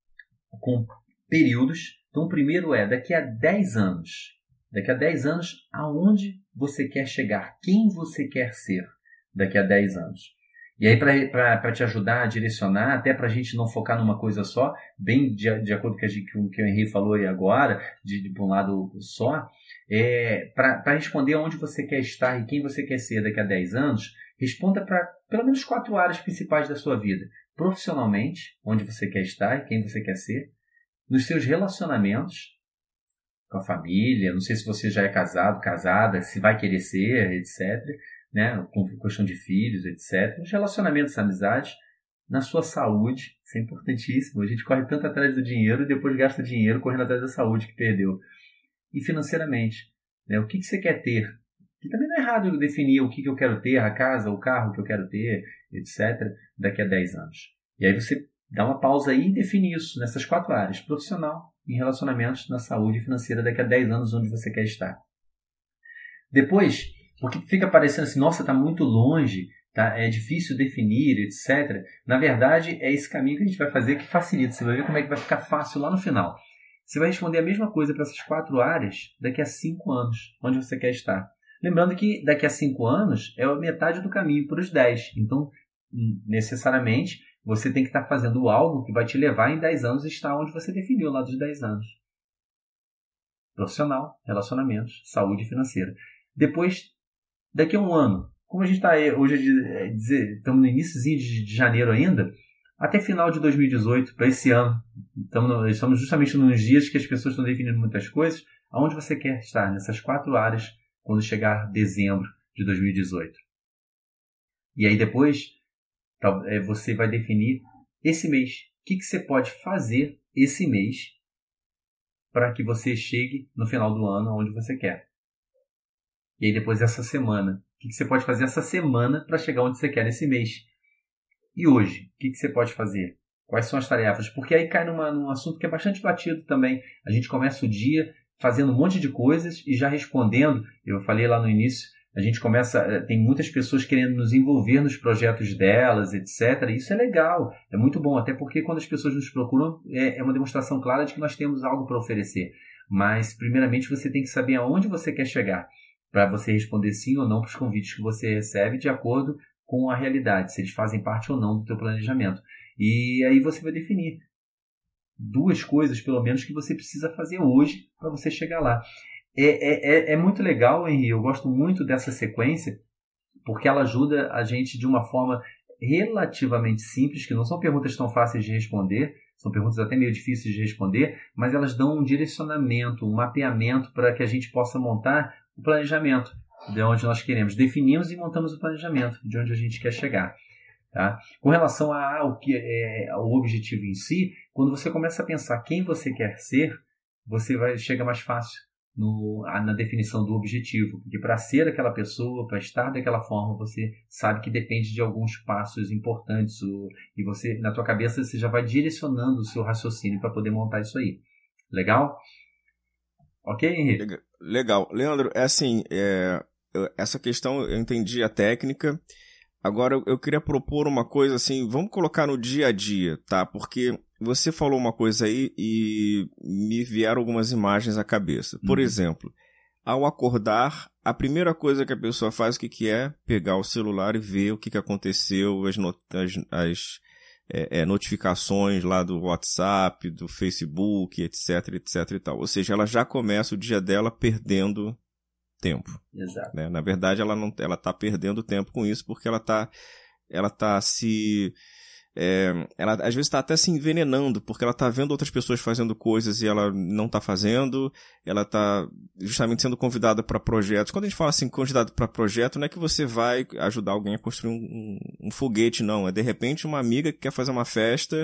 com períodos. Então, o primeiro é, daqui a dez anos, daqui a dez anos, aonde você quer chegar? Quem você quer ser daqui a dez anos? E aí, para te ajudar a direcionar, até para a gente não focar numa coisa só, bem de, de acordo com o que o Henry falou aí agora, de, de, de um lado só, é, para responder aonde você quer estar e quem você quer ser daqui a dez anos, responda para pelo menos quatro áreas principais da sua vida. Profissionalmente, onde você quer estar e quem você quer ser. Nos seus relacionamentos com a família, não sei se você já é casado, casada, se vai querer ser, etcétera, né? Com questão de filhos, etcétera. Nos relacionamentos, amizades, na sua saúde, isso é importantíssimo. A gente corre tanto atrás do dinheiro e depois gasta dinheiro correndo atrás da saúde que perdeu. E financeiramente, né? O que, que você quer ter? Que também não é errado eu definir o que, que eu quero ter, a casa, o carro que eu quero ter, etcétera, daqui a dez anos. E aí você dá uma pausa aí e define isso nessas quatro áreas. Profissional, em relacionamentos, na saúde e financeira, daqui a dez anos, onde você quer estar. Depois, porque fica parecendo assim, nossa, está muito longe, tá? É difícil definir, etcétera. Na verdade, é esse caminho que a gente vai fazer que facilita. Você vai ver como é que vai ficar fácil lá no final. Você vai responder a mesma coisa para essas quatro áreas daqui a cinco anos, onde você quer estar. Lembrando que daqui a cinco anos é a metade do caminho para os dez. Então, necessariamente, você tem que estar fazendo algo que vai te levar em dez anos a estar onde você definiu lá dos dez anos. Profissional, relacionamentos, saúde financeira. Depois, daqui a um ano, como a gente está hoje, estamos no iníciozinho de janeiro ainda, até final de dois mil e dezoito, para esse ano, estamos, estamos justamente nos dias que as pessoas estão definindo muitas coisas, aonde você quer estar nessas quatro áreas quando chegar dezembro de dois mil e dezoito. E aí depois, você vai definir esse mês. O que, que você pode fazer esse mês para que você chegue no final do ano onde você quer. E aí depois essa semana. O que, que você pode fazer essa semana para chegar onde você quer nesse mês. E hoje, o que, que você pode fazer? Quais são as tarefas? Porque aí cai numa, num assunto que é bastante batido também. A gente começa o dia fazendo um monte de coisas e já respondendo. Eu falei lá no início, a gente começa, tem muitas pessoas querendo nos envolver nos projetos delas, etcétera. Isso é legal, é muito bom, até porque quando as pessoas nos procuram, é, é uma demonstração clara de que nós temos algo para oferecer. Mas, primeiramente, você tem que saber aonde você quer chegar, para você responder sim ou não para os convites que você recebe de acordo com a realidade, se eles fazem parte ou não do teu planejamento. E aí você vai definir duas coisas, pelo menos, que você precisa fazer hoje para você chegar lá. É, é, é muito legal, Henri, eu gosto muito dessa sequência, porque ela ajuda a gente de uma forma relativamente simples, que não são perguntas tão fáceis de responder, são perguntas até meio difíceis de responder, mas elas dão um direcionamento, um mapeamento para que a gente possa montar o planejamento de onde nós queremos. Definimos e montamos o planejamento de onde a gente quer chegar. Tá? Com relação ao, que é, ao objetivo em si, quando você começa a pensar quem você quer ser, você vai chega mais fácil no, na definição do objetivo. Porque para ser aquela pessoa, para estar daquela forma, você sabe que depende de alguns passos importantes. E você, na tua cabeça, você já vai direcionando o seu raciocínio para poder montar isso aí. Legal? Ok, Henrique? Legal. Leandro, é assim, é, essa questão eu entendi a técnica. Agora eu queria propor uma coisa assim, vamos colocar no dia a dia, tá? Porque você falou uma coisa aí e me vieram algumas imagens à cabeça. Por uhum. exemplo, ao acordar, a primeira coisa que a pessoa faz, o que, que é? Pegar o celular e ver o que, que aconteceu, as, not- as, as é, é, notificações lá do WhatsApp, do Facebook, etc, etc e tal. Ou seja, ela já começa o dia dela perdendo tempo. Exato. Né? Na verdade, ela não, ela está perdendo tempo com isso porque ela está ela tá se... É, ela às vezes está até se envenenando, porque ela está vendo outras pessoas fazendo coisas e ela não está fazendo, ela está justamente sendo convidada para projetos. Quando a gente fala assim, convidado para projeto, não é que você vai ajudar alguém a construir um, um, um foguete, não. É de repente uma amiga que quer fazer uma festa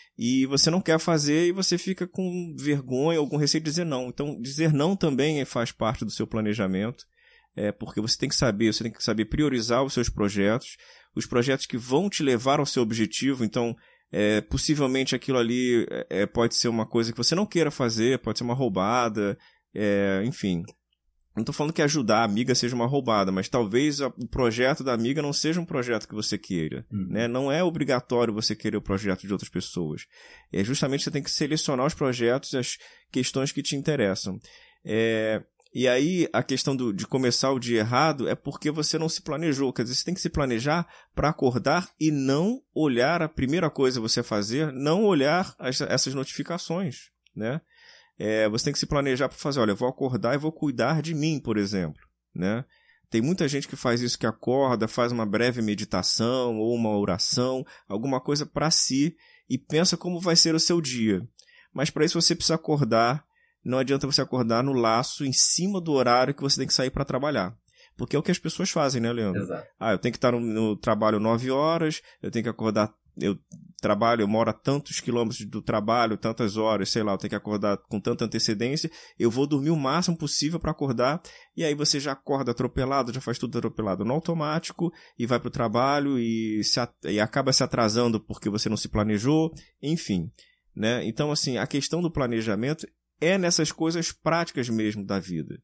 e você não quer fazer e você fica com vergonha ou com receio de dizer não. Então, dizer não também faz parte do seu planejamento, é, porque você tem que saber, você tem que saber priorizar os seus projetos, os projetos que vão te levar ao seu objetivo. Então, é, possivelmente aquilo ali é, pode ser uma coisa que você não queira fazer, pode ser uma roubada, é, enfim. Não estou falando que ajudar a amiga seja uma roubada, mas talvez o projeto da amiga não seja um projeto que você queira. Uhum. Né? Não é obrigatório você querer o projeto de outras pessoas. É justamente você tem que selecionar os projetos e as questões que te interessam. É... E aí, a questão do, de começar o dia errado é porque você não se planejou. Quer dizer, você tem que se planejar para acordar e não olhar a primeira coisa que você fazer, não olhar as, essas notificações, né? É, você tem que se planejar para fazer, olha, eu vou acordar e vou cuidar de mim, por exemplo, né? Tem muita gente que faz isso, que acorda, faz uma breve meditação ou uma oração, alguma coisa para si e pensa como vai ser o seu dia. Mas para isso você precisa acordar. Não adianta você acordar no laço em cima do horário que você tem que sair para trabalhar. Porque é o que as pessoas fazem, né, Leandro? Exato. Ah, eu tenho que estar no, no trabalho nove horas, eu tenho que acordar, eu trabalho, eu moro a tantos quilômetros do trabalho, tantas horas, sei lá, eu tenho que acordar com tanta antecedência, eu vou dormir o máximo possível para acordar, e aí você já acorda atropelado, já faz tudo atropelado no automático, e vai para o trabalho e, se, e acaba se atrasando porque você não se planejou, enfim. Né? Então, assim, a questão do planejamento é nessas coisas práticas mesmo da vida.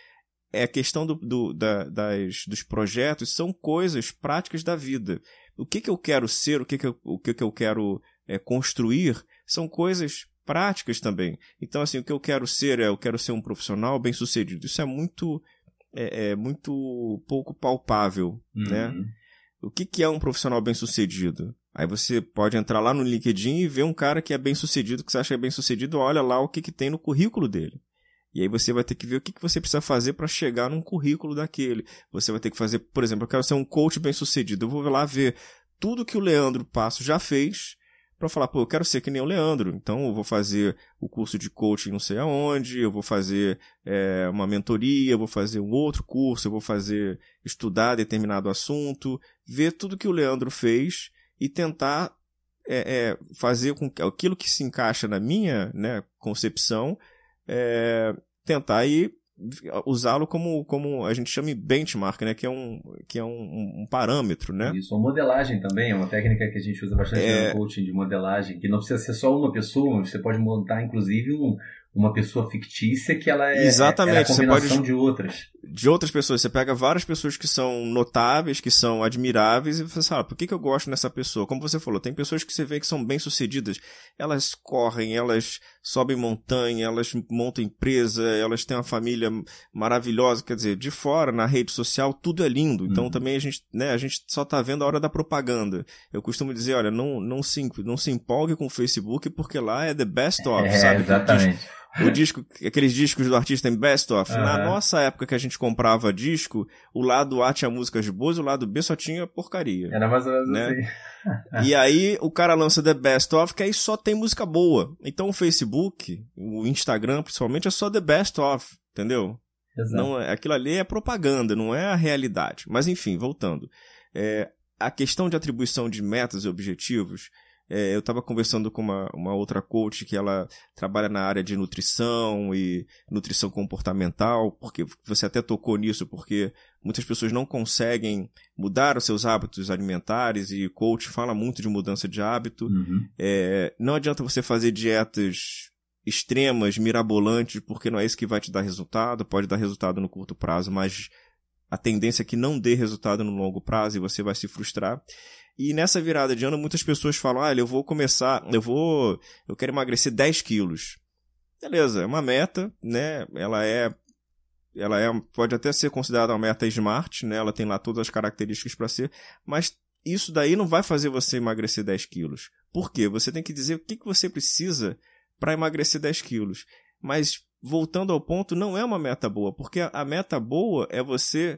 É a questão do, do, da, das, dos projetos, são coisas práticas da vida. O que, que eu quero ser, o que, que, eu, o que, que eu quero é, construir, são coisas práticas também. Então, assim, o que eu quero ser é, eu quero ser um profissional bem-sucedido. Isso é muito, é, é muito pouco palpável, uhum. Né? O que, que é um profissional bem-sucedido? Aí você pode entrar lá no LinkedIn e ver um cara que é bem-sucedido, que você acha que é bem-sucedido, olha lá o que, que tem no currículo dele. E aí você vai ter que ver o que, que você precisa fazer para chegar num currículo daquele. Você vai ter que fazer, por exemplo, eu quero ser um coach bem-sucedido. Eu vou lá ver tudo que o Leandro Passo já fez para falar, pô, eu quero ser que nem o Leandro. Então eu vou fazer o curso de coaching não sei aonde, eu vou fazer é, uma mentoria, eu vou fazer um outro curso, eu vou fazer estudar determinado assunto, ver tudo que o Leandro fez e tentar é, é, fazer com que aquilo que se encaixa na minha, né, concepção, é, tentar aí usá-lo como, como a gente chama de benchmark, né, que é, um, que é um, um parâmetro, né? Isso, a modelagem também é uma técnica que a gente usa bastante é... no coaching de modelagem, que não precisa ser só uma pessoa, você pode montar inclusive um, uma pessoa fictícia que ela é, Exatamente, ela é a combinação você pode, de outras. De outras pessoas. Você pega várias pessoas que são notáveis, que são admiráveis, e você fala, por que, que eu gosto dessa pessoa? Como você falou, tem pessoas que você vê que são bem-sucedidas. Elas correm, elas sobem montanha, elas montam empresa, elas têm uma família maravilhosa. Quer dizer, de fora, na rede social, tudo é lindo. Então, uhum. também a gente, né, a gente só tá vendo a hora da propaganda. Eu costumo dizer, olha, não, não, se, não se empolgue com o Facebook, porque lá é the best of, é, sabe? Exatamente. O disco, aqueles discos do artista em Best Of. Uhum. Na nossa época que a gente comprava disco, o lado A tinha músicas boas e o lado B só tinha porcaria. Era mais ou menos né? assim. E aí o cara lança The Best Of, que aí só tem música boa. Então o Facebook, o Instagram principalmente, é só The Best Of, entendeu? Exato. Não, aquilo ali é propaganda, não é a realidade. Mas enfim, voltando. É, a questão de atribuição de metas e objetivos... É, eu estava conversando com uma, uma outra coach que ela trabalha na área de nutrição e nutrição comportamental, porque você até tocou nisso, porque muitas pessoas não conseguem mudar os seus hábitos alimentares e coach fala muito de mudança de hábito. Uhum. É, não adianta você fazer dietas extremas, mirabolantes, porque não é isso que vai te dar resultado, pode dar resultado no curto prazo, mas a tendência é que não dê resultado no longo prazo e você vai se frustrar. E nessa virada de ano, muitas pessoas falam, ah, eu vou começar, eu vou, eu quero emagrecer dez quilos. Beleza, é uma meta, né, ela é, ela é, pode até ser considerada uma meta smart, né, ela tem lá todas as características para ser, mas isso daí não vai fazer você emagrecer dez quilos. Por quê? Você tem que dizer o que, que você precisa para emagrecer dez quilos. Mas, voltando ao ponto, não é uma meta boa, porque a meta boa é você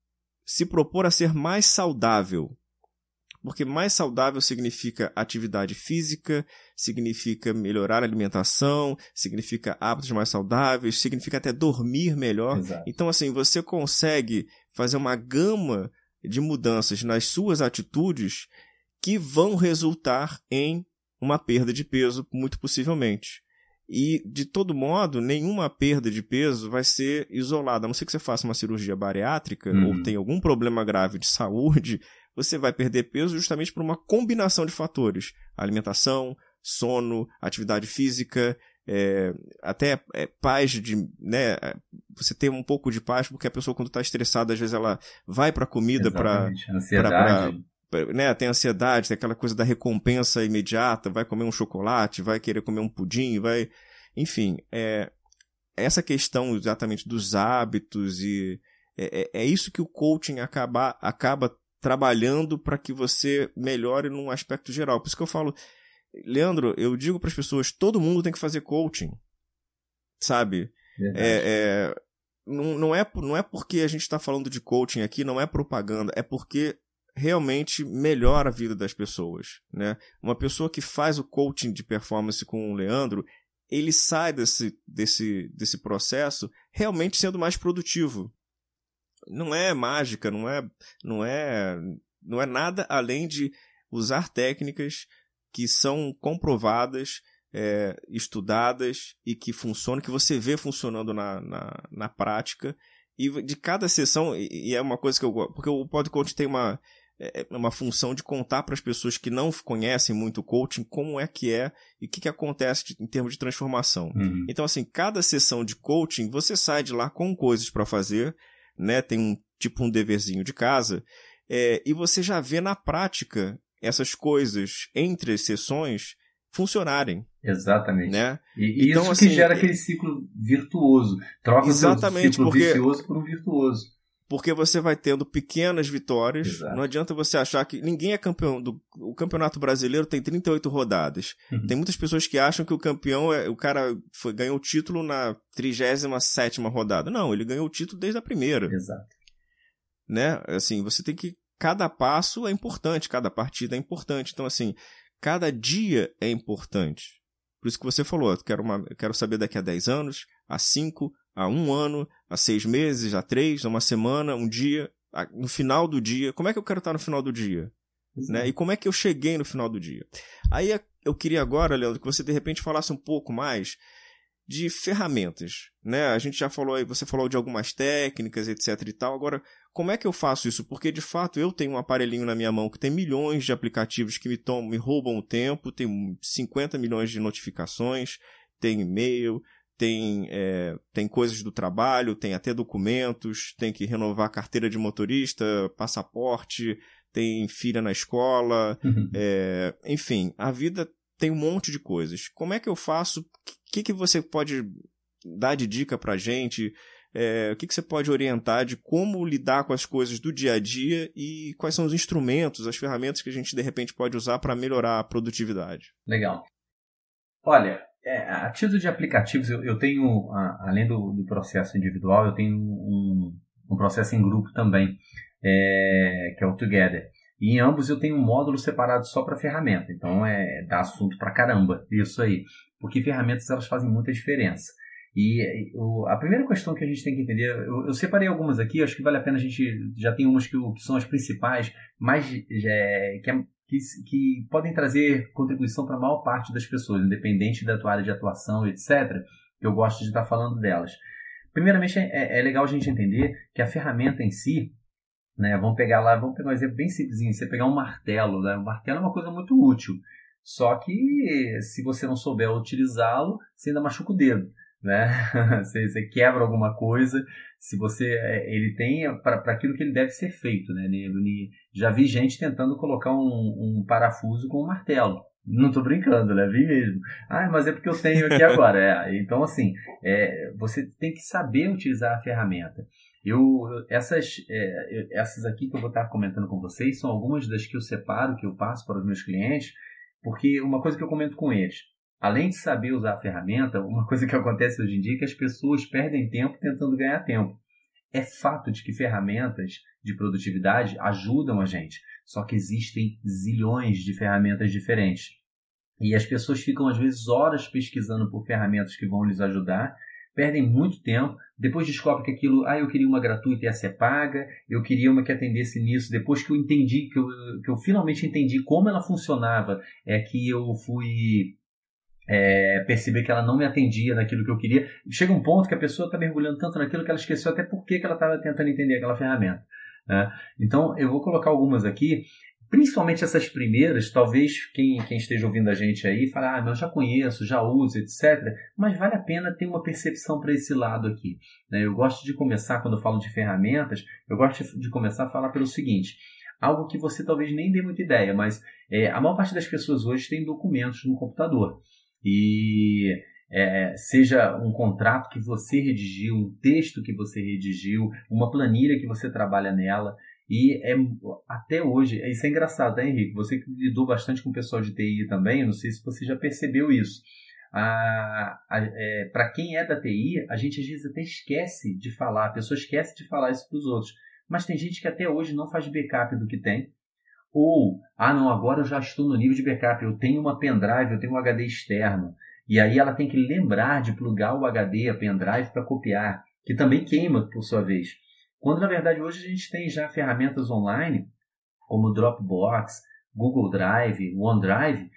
se propor a ser mais saudável. Porque mais saudável significa atividade física, significa melhorar a alimentação, significa hábitos mais saudáveis, significa até dormir melhor. Exato. Então, assim, você consegue fazer uma gama de mudanças nas suas atitudes que vão resultar em uma perda de peso, muito possivelmente. E, de todo modo, nenhuma perda de peso vai ser isolada. A não ser que você faça uma cirurgia bariátrica uhum. ou tenha algum problema grave de saúde, você vai perder peso justamente por uma combinação de fatores. Alimentação, sono, atividade física, é, até é, paz de... Né, você tem um pouco de paz, porque a pessoa, quando está estressada, às vezes ela vai para a comida para... Ansiedade. Pra, pra, né, tem ansiedade, tem aquela coisa da recompensa imediata, vai comer um chocolate, vai querer comer um pudim, vai... Enfim, é, essa questão exatamente dos hábitos e... É, é isso que o coaching acaba, acaba trabalhando para que você melhore num aspecto geral. Por isso que eu falo, Leandro, eu digo para as pessoas, todo mundo tem que fazer coaching, sabe? É, é, não, não, é, não é porque a gente está falando de coaching aqui, não é propaganda, é porque realmente melhora a vida das pessoas, né? Uma pessoa que faz o coaching de performance com o Leandro, ele sai desse, desse, desse processo realmente sendo mais produtivo. Não é mágica, não é, não é, não é nada além de usar técnicas que são comprovadas, é, estudadas e que funcionam, que você vê funcionando na, na, na prática. E de cada sessão, e é uma coisa que eu gosto, porque o podcast tem uma, é, uma função de contar para as pessoas que não conhecem muito o coaching como é que é e o que, que acontece em termos de transformação. Uhum. Então, assim, cada sessão de coaching, você sai de lá com coisas para fazer, né, tem um tipo um deverzinho de casa, é, e você já vê na prática essas coisas entre as sessões funcionarem. Exatamente. Né? E então, isso assim, que gera aquele ciclo virtuoso. Troca o seu ciclo porque, vicioso por um virtuoso. Porque você vai tendo pequenas vitórias. Exato. Não adianta você achar que ninguém é campeão. Do, o Campeonato Brasileiro tem trinta e oito rodadas. Uhum. Tem muitas pessoas que acham que o campeão é o cara foi, ganhou o título na trigésima sétima rodada. Não, ele ganhou o título desde a primeira. Exato. Né? Assim, você tem que... Cada passo é importante, cada partida é importante. Então, assim, cada dia é importante. Por isso que você falou, eu quero, uma, eu quero saber daqui a dez anos, a cinco, a um ano, a seis meses, a três, a uma semana, um dia, a, no final do dia. Como é que eu quero estar no final do dia? Né? E como é que eu cheguei no final do dia? Aí eu queria agora, Leandro, que você de repente falasse um pouco mais de ferramentas, né? A gente já falou aí, você falou de algumas técnicas, etc e tal. Agora, como é que eu faço isso? Porque, de fato, eu tenho um aparelhinho na minha mão que tem milhões de aplicativos que me, tomam, me roubam o tempo, tem cinquenta milhões de notificações, tem e-mail, tem, é, tem coisas do trabalho, tem até documentos, tem que renovar carteira de motorista, passaporte, tem filha na escola, é, enfim, a vida tem um monte de coisas. Como é que eu faço? O que, que você pode dar de dica pra gente? É, o que, que você pode orientar de como lidar com as coisas do dia a dia e quais são os instrumentos, as ferramentas que a gente de repente pode usar para melhorar a produtividade? Legal. Olha, é, a título de aplicativos, eu, eu tenho, a, além do, do processo individual, eu tenho um, um processo em grupo também, é, que é o Together. E em ambos eu tenho um módulo separado só para ferramenta. Então, é, dá assunto pra caramba isso aí. Porque ferramentas, elas fazem muita diferença. E o, a primeira questão que a gente tem que entender, eu, eu separei algumas aqui, acho que vale a pena a gente, já tem umas que, que são as principais, mas é, que, é, que, que podem trazer contribuição para a maior parte das pessoas, independente da tua área de atuação, etcétera. Eu gosto de estar falando delas. Primeiramente, é, é legal a gente entender que a ferramenta em si, né, vamos pegar lá, vamos pegar um exemplo bem simplesinho, você pegar um martelo, né? O martelo é uma coisa muito útil, só que se você não souber utilizá-lo, você ainda machuca o dedo. Né? Você, você quebra alguma coisa, se você ele tem para aquilo que ele deve ser feito, né? Já vi gente tentando colocar um, um parafuso com um martelo. Não estou brincando, né? Vi mesmo. Ah, mas é porque eu tenho aqui agora. É, então, assim, é, você tem que saber utilizar a ferramenta. Eu, essas, é, essas aqui que eu vou estar comentando com vocês são algumas das que eu separo, que eu passo para os meus clientes, porque uma coisa que eu comento com eles, além de saber usar a ferramenta, uma coisa que acontece hoje em dia é que as pessoas perdem tempo tentando ganhar tempo. É fato de que ferramentas de produtividade ajudam a gente, só que existem zilhões de ferramentas diferentes. E as pessoas ficam, às vezes, horas pesquisando por ferramentas que vão lhes ajudar, perdem muito tempo, depois descobrem que aquilo, ah, eu queria uma gratuita e ia ser paga, eu queria uma que atendesse nisso, depois que eu entendi, que eu, que eu finalmente entendi como ela funcionava, é que eu fui... É, perceber que ela não me atendia naquilo que eu queria. Chega um ponto que a pessoa está mergulhando tanto naquilo que ela esqueceu até por que ela estava tentando entender aquela ferramenta. Né? Então, eu vou colocar algumas aqui, principalmente essas primeiras, talvez quem, quem esteja ouvindo a gente aí fale, ah, mas eu já conheço, já uso, etcétera. Mas vale a pena ter uma percepção para esse lado aqui. Né? Eu gosto de começar, quando eu falo de ferramentas, eu gosto de começar a falar pelo seguinte, algo que você talvez nem dê muita ideia, mas é, a maior parte das pessoas hoje tem documentos no computador. E é, seja um contrato que você redigiu, um texto que você redigiu, uma planilha que você trabalha nela, e é, até hoje, isso é engraçado, tá, Henrique? Você que lidou bastante com o pessoal de T I também, eu não sei se você já percebeu isso. É, para quem é da T I, a gente às vezes até esquece de falar, a pessoa esquece de falar isso para os outros, mas tem gente que até hoje não faz backup do que tem. Ou, ah não, agora eu já estou no nível de backup, eu tenho uma pendrive, eu tenho um H D externo. E aí ela tem que lembrar de plugar o H D, a pendrive, para copiar, que também queima, por sua vez. Quando, na verdade, hoje a gente tem já ferramentas online, como Dropbox, Google Drive, OneDrive,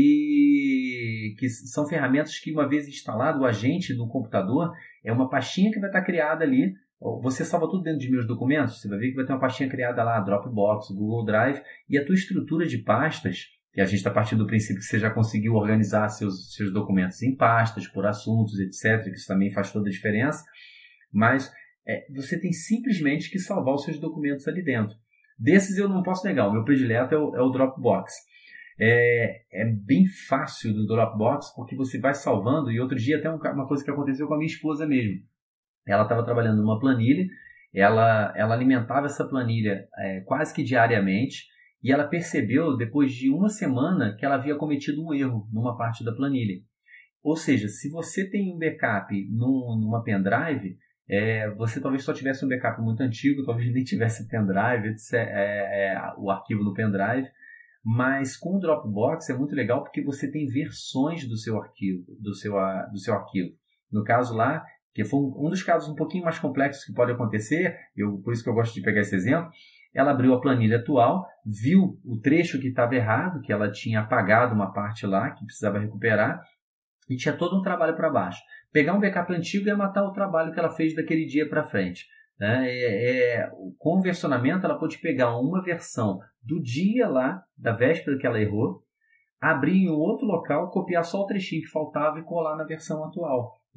que, que são ferramentas que, uma vez instalado o agente no computador, é uma pastinha que vai estar criada ali. Você salva tudo dentro de meus documentos, você vai ver que vai ter uma pastinha criada lá, Dropbox, Google Drive, e a tua estrutura de pastas, que a gente está partindo do princípio que você já conseguiu organizar seus, seus documentos em pastas, por assuntos, etcétera, que isso também faz toda a diferença, mas é, você tem simplesmente que salvar os seus documentos ali dentro. Desses eu não posso negar, o meu predileto é o, é o Dropbox. É, é bem fácil do Dropbox, porque você vai salvando, e outro dia até uma coisa que aconteceu com a minha esposa mesmo. Ela estava trabalhando numa planilha, ela, ela alimentava essa planilha é, quase que diariamente, e ela percebeu, depois de uma semana, que ela havia cometido um erro numa parte da planilha. Ou seja, se você tem um backup num, numa pendrive, é, você talvez só tivesse um backup muito antigo, talvez nem tivesse pendrive, etcétera, é, é, o arquivo no pendrive, mas com o Dropbox é muito legal porque você tem versões do seu arquivo, do seu, do seu arquivo. No caso lá, que foi um dos casos um pouquinho mais complexos que pode acontecer, eu, por isso que eu gosto de pegar esse exemplo, ela abriu a planilha atual, viu o trecho que estava errado, que ela tinha apagado uma parte lá, que precisava recuperar, e tinha todo um trabalho para baixo. Pegar um backup antigo ia matar o trabalho que ela fez daquele dia para frente. Né? É, é, com o versionamento, ela pode pegar uma versão do dia lá, da véspera que ela errou, abrir em um outro local, copiar só o trechinho que faltava e colar na versão atual.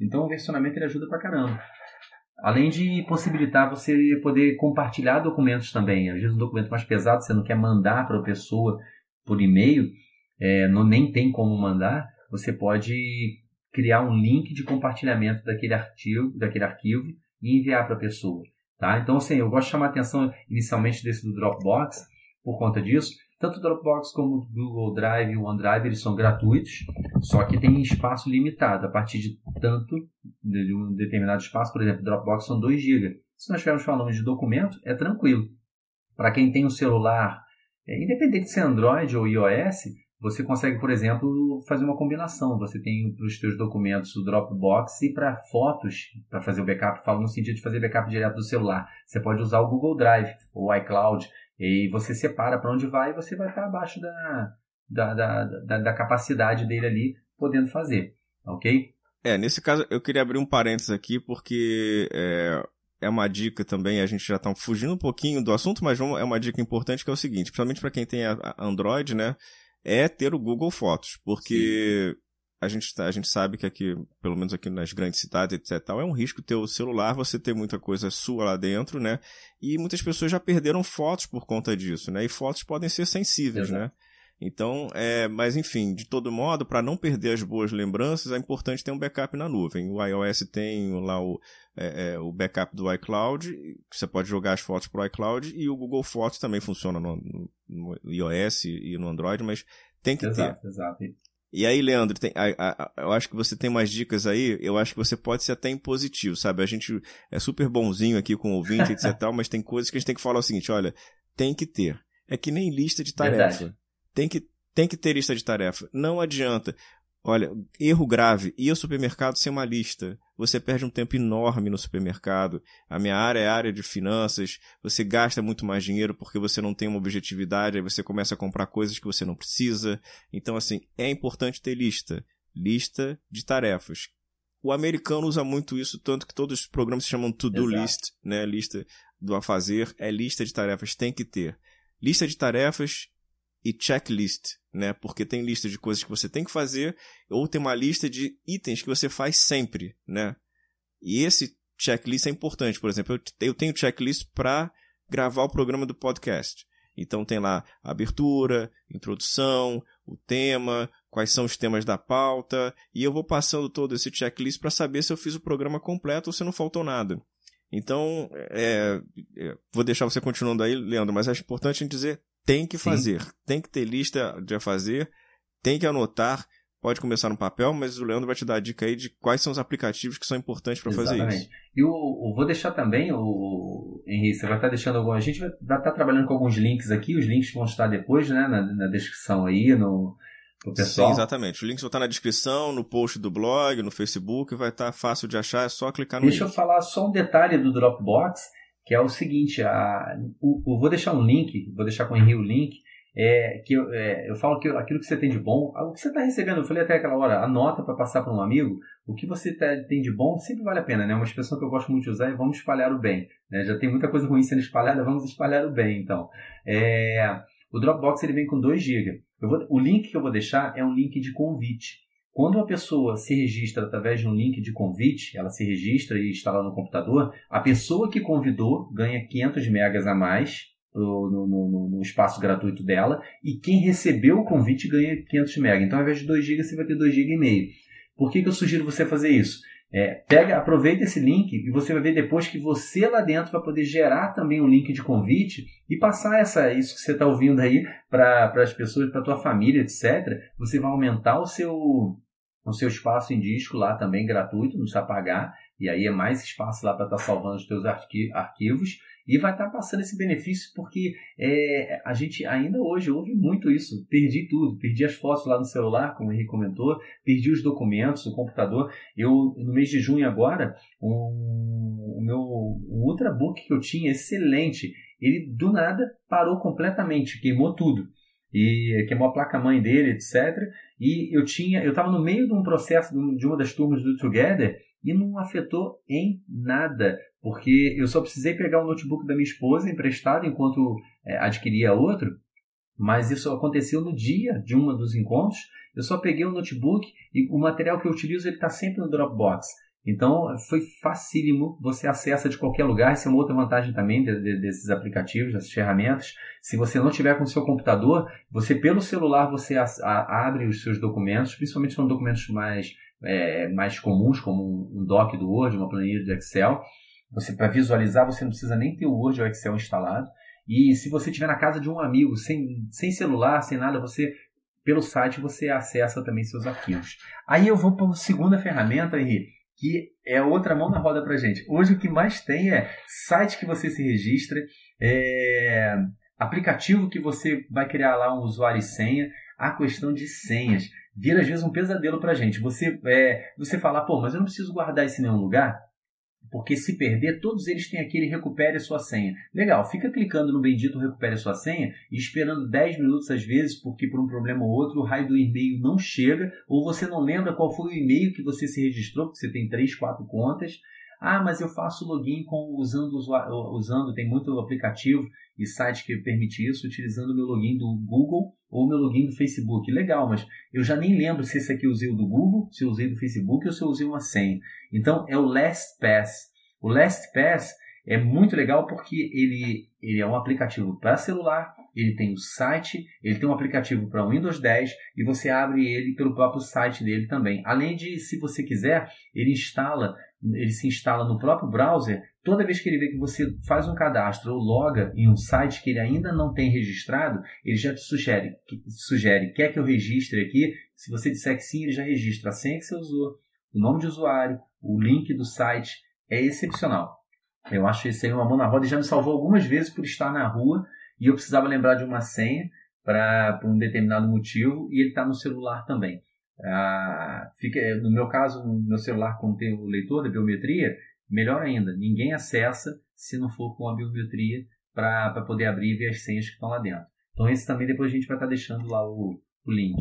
Então o versionamento ele ajuda pra caramba. Além de possibilitar você poder compartilhar documentos também. Às vezes um documento mais pesado você não quer mandar para a pessoa por e-mail, é, não, nem tem como mandar, você pode criar um link de compartilhamento daquele arquivo, daquele arquivo e enviar para a pessoa. Tá? Então, assim, eu gosto de chamar a atenção inicialmente desse do Dropbox por conta disso. Tanto o Dropbox como o Google Drive e o OneDrive eles são gratuitos, só que tem espaço limitado. A partir de tanto, de um determinado espaço, por exemplo, o Dropbox são dois gigas. Se nós estivermos falando de documento, é tranquilo. Para quem tem um celular, é, independente se é Android ou iOS, você consegue, por exemplo, fazer uma combinação. Você tem para os seus documentos o Dropbox e para fotos, para fazer o backup, falo no sentido de fazer backup direto do celular. Você pode usar o Google Drive ou o iCloud. E você separa para onde vai e você vai estar abaixo da, da, da, da, da capacidade dele ali, podendo fazer, ok? É, nesse caso eu queria abrir um parênteses aqui, porque é, é uma dica também, a gente já está fugindo um pouquinho do assunto, mas vamos, é uma dica importante que é o seguinte, principalmente para quem tem a, a Android, né, é ter o Google Fotos, porque... Sim. A gente, a gente sabe que aqui, pelo menos aqui nas grandes cidades, etc, tal, é um risco ter o celular, você ter muita coisa sua lá dentro, né? E muitas pessoas já perderam fotos por conta disso, né? E fotos podem ser sensíveis, Exato. Né? Então, é, mas enfim, de todo modo, para não perder as boas lembranças, é importante ter um backup na nuvem. O iOS tem lá o, é, é, o backup do iCloud, você pode jogar as fotos para o iCloud, e o Google Fotos também funciona no, no, no iOS e no Android, mas tem que exato, ter. Exato, exato. E aí, Leandro, tem, a, a, eu acho que você tem umas dicas aí, eu acho que você pode ser até impositivo, sabe? A gente é super bonzinho aqui com o ouvinte, etc, tal, mas tem coisas que a gente tem que falar o seguinte, olha, tem que ter. É que nem lista de tarefa. Tem que, tem que ter lista de tarefa. Não adianta. Olha, erro grave, ir ao supermercado sem uma lista. Você perde um tempo enorme no supermercado. A minha área é a área de finanças. Você gasta muito mais dinheiro porque você não tem uma objetividade. Aí você começa a comprar coisas que você não precisa. Então, assim, é importante ter lista. Lista de tarefas. O americano usa muito isso, tanto que todos os programas se chamam to-do list, né? Lista do a fazer. É lista de tarefas, tem que ter. Lista de tarefas e checklist, né? Porque tem lista de coisas que você tem que fazer, ou tem uma lista de itens que você faz sempre, né? E esse checklist é importante. Por exemplo, eu tenho checklist para gravar o programa do podcast. Então tem lá a abertura, introdução, o tema, quais são os temas da pauta, e eu vou passando todo esse checklist para saber se eu fiz o programa completo ou se não faltou nada. Então, é, é, vou deixar você continuando aí, Leandro, mas acho importante a gente dizer, tem que fazer, Sim. tem que ter lista de a fazer, tem que anotar, pode começar no papel, mas o Leandro vai te dar a dica aí de quais são os aplicativos que são importantes para fazer isso. E eu, eu vou deixar também, o Henrique, você vai estar deixando algum, a gente vai, vai estar trabalhando com alguns links aqui, os links vão estar depois, né, na, na descrição aí, no... pro pessoal. Sim, exatamente. Os links vão estar na descrição, no post do blog, no Facebook, vai estar fácil de achar, é só clicar no Deixa link. eu falar só um detalhe do Dropbox, que é o seguinte, a, o, o, vou deixar um link, vou deixar com o Henrique o link, é, que eu, é, eu falo que aquilo que você tem de bom, o que você está recebendo, eu falei até aquela hora, anota para passar para um amigo, o que você tá, tem de bom sempre vale a pena, né? Uma expressão que eu gosto muito de usar é vamos espalhar o bem, né? Já tem muita coisa ruim sendo espalhada, vamos espalhar o bem, então. É, o Dropbox ele vem com dois gigas. Eu vou, o link que eu vou deixar é um link de convite. Quando uma pessoa se registra através de um link de convite, ela se registra e instala no computador, a pessoa que convidou ganha quinhentos megas a mais no, no, no, no espaço gratuito dela, e quem recebeu o convite ganha quinhentos megas. Então, ao invés de dois gigas, você vai ter dois gigas e meio. Por que, que eu sugiro você fazer isso? É, pega, aproveita esse link e você vai ver depois que você lá dentro vai poder gerar também um link de convite e passar essa, isso que você está ouvindo aí para as pessoas, para a tua família, etcétera. Você vai aumentar o seu, o seu espaço em disco lá também gratuito, não precisa pagar, e aí é mais espaço lá para estar tá salvando os teus arqui- arquivos e vai estar tá passando esse benefício porque é, a gente ainda hoje ouve muito isso. Perdi tudo, perdi as fotos lá no celular, como o Henrique comentou, perdi os documentos no computador. Eu, no mês de junho agora, um, o meu um Ultrabook que eu tinha, excelente, ele do nada parou completamente, queimou tudo. E queimou a placa-mãe dele, etcétera. E eu tinha, eu estava no meio de um processo de uma das turmas do Together e não afetou em nada, porque eu só precisei pegar o notebook da minha esposa emprestado enquanto é, adquiria outro, mas isso aconteceu no dia de um dos encontros. Eu só peguei o notebook e o material que eu utilizo ele está sempre no Dropbox. Então, foi facílimo, você acessa de qualquer lugar. Essa é uma outra vantagem também de, de, desses aplicativos, dessas ferramentas. Se você não tiver com o seu computador, você pelo celular você a, a, abre os seus documentos, principalmente são documentos mais, é, mais comuns, como um, um doc do Word, uma planilha de Excel. Você, para visualizar, você não precisa nem ter o Word ou o Excel instalado. E se você estiver na casa de um amigo, sem, sem celular, sem nada, você... pelo site você acessa também seus arquivos. Aí eu vou para a segunda ferramenta, Henrique, que é outra mão na roda para gente. Hoje o que mais tem é site que você se registra, é, aplicativo que você vai criar lá um usuário e senha, a questão de senhas. Vira às vezes um pesadelo para gente. Você, é, você fala, pô, mas eu não preciso guardar isso em nenhum lugar? Porque se perder, todos eles têm aquele recupere a sua senha. Legal, fica clicando no bendito recupere a sua senha e esperando dez minutos às vezes, porque por um problema ou outro o raio do e-mail não chega, ou você não lembra qual foi o e-mail que você se registrou, porque você tem três, quatro contas. Ah, mas eu faço login com, usando, usando, tem muito aplicativo e site que permite isso, utilizando o meu login do Google ou o meu login do Facebook. Legal, mas eu já nem lembro se esse aqui eu usei o do Google, se eu usei do Facebook ou se eu usei uma senha. Então, é o LastPass. O LastPass é muito legal porque ele, ele é um aplicativo para celular, ele tem o site, ele tem um aplicativo para Windows dez e você abre ele pelo próprio site dele também. Além de, se você quiser, ele instala, ele se instala no próprio browser. Toda vez que ele vê que você faz um cadastro ou loga em um site que ele ainda não tem registrado, ele já te sugere, sugere, quer que eu registre aqui? Se você disser que sim, ele já registra a senha que você usou, o nome de usuário, o link do site. É excepcional. Eu acho isso aí uma mão na roda e já me salvou algumas vezes por estar na rua e eu precisava lembrar de uma senha para um determinado motivo e ele está no celular também. Ah, fica, no meu caso, no meu celular, como tem o leitor da biometria, melhor ainda, ninguém acessa se não for com a biometria para poder abrir e ver as senhas que estão lá dentro. Então esse também depois a gente vai estar deixando lá o, o link.